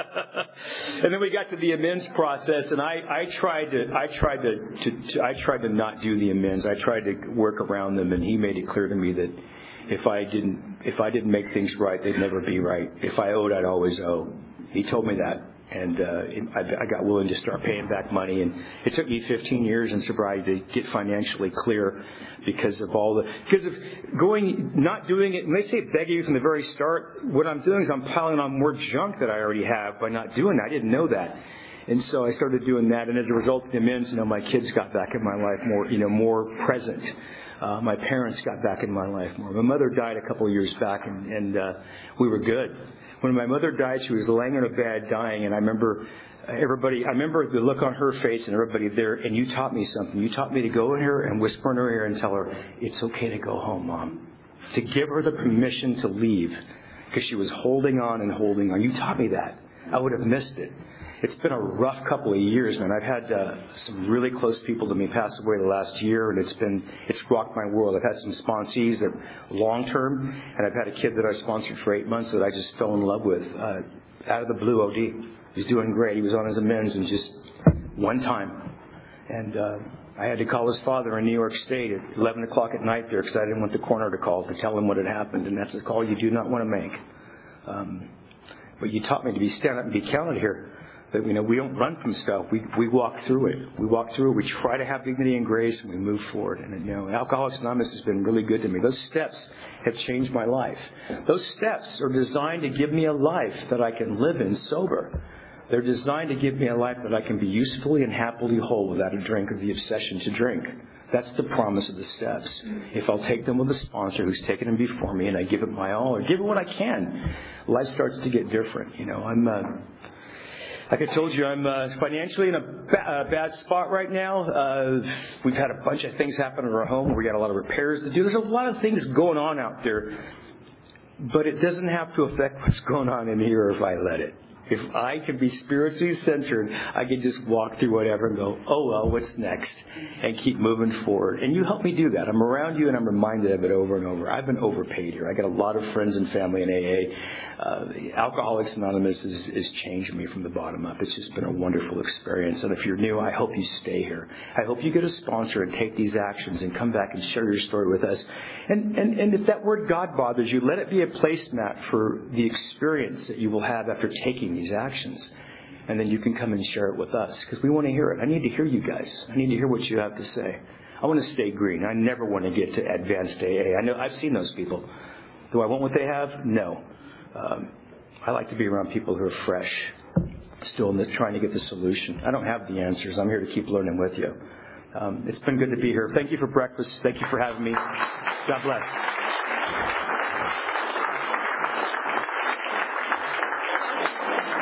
And then we got to the amends process, and I, I tried to, I tried to, to, to, I tried to not do the amends. I tried to work around them, and he made it clear to me that if I didn't, if I didn't make things right, they'd never be right. If I owed, I'd always owe. He told me that, and uh, I, I got willing to start paying back money. And it took me fifteen years in sobriety to get financially clear. Because of all the, because of going, not doing it, and they say begging you from the very start, what I'm doing is I'm piling on more junk that I already have by not doing that. I didn't know that. And so I started doing that, and as a result of the amends, you know, my kids got back in my life more, you know, more present. Uh, my parents got back in my life more. My mother died a couple of years back, and, and uh, we were good. When my mother died, she was laying in a bed dying, and I remember everybody, I remember the look on her face and everybody there, and you taught me something. You taught me to go in her and whisper in her ear and tell her, it's okay to go home, Mom. To give her the permission to leave, because she was holding on and holding on. You taught me that. I would have missed it. It's been a rough couple of years, man. I've had uh, some really close people to me pass away the last year, and it's been, it's rocked my world. I've had some sponsees that are long-term, and I've had a kid that I sponsored for eight months that I just fell in love with, uh, out of the blue, O D. He was doing great. He was on his amends, and just one time. And uh, I had to call his father in New York State at eleven o'clock at night there because I didn't want the coroner to call to tell him what had happened. And that's a call you do not want to make. Um, but you taught me to be stand up and be counted here. That, you know, we don't run from stuff. We we walk through it. We walk through it. We try to have dignity and grace, and we move forward. And, you know, Alcoholics Anonymous has been really good to me. Those steps have changed my life. Those steps are designed to give me a life that I can live in sober. They're designed to give me a life that I can be usefully and happily whole without a drink or the obsession to drink. That's the promise of the steps. If I'll take them with a sponsor who's taken them before me and I give it my all or give it what I can, life starts to get different. You know, I'm, uh, like I told you, I'm uh, financially in a, ba- a bad spot right now. Uh, we've had a bunch of things happen in our home. We got a lot of repairs to do. There's a lot of things going on out there, but it doesn't have to affect what's going on in here if I let it. If I can be spiritually centered, I can just walk through whatever and go, oh, well, what's next? And keep moving forward. And you help me do that. I'm around you and I'm reminded of it over and over. I've been overpaid here. I got a lot of friends and family in A A. Uh, Alcoholics Anonymous is, is changing me from the bottom up. It's just been a wonderful experience. And if you're new, I hope you stay here. I hope you get a sponsor and take these actions and come back and share your story with us. And, and, and if that word God bothers you, let it be a placemat for the experience that you will have after taking these actions. And then you can come and share it with us because we want to hear it. I need to hear you guys. I need to hear what you have to say. I want to stay green. I never want to get to advanced A A. I know I've seen those people. Do I want what they have? No. Um, I like to be around people who are fresh, still trying to get the solution. I don't have the answers. I'm here to keep learning with you. Um, it's been good to be here. Thank you for breakfast. Thank you for having me. God bless.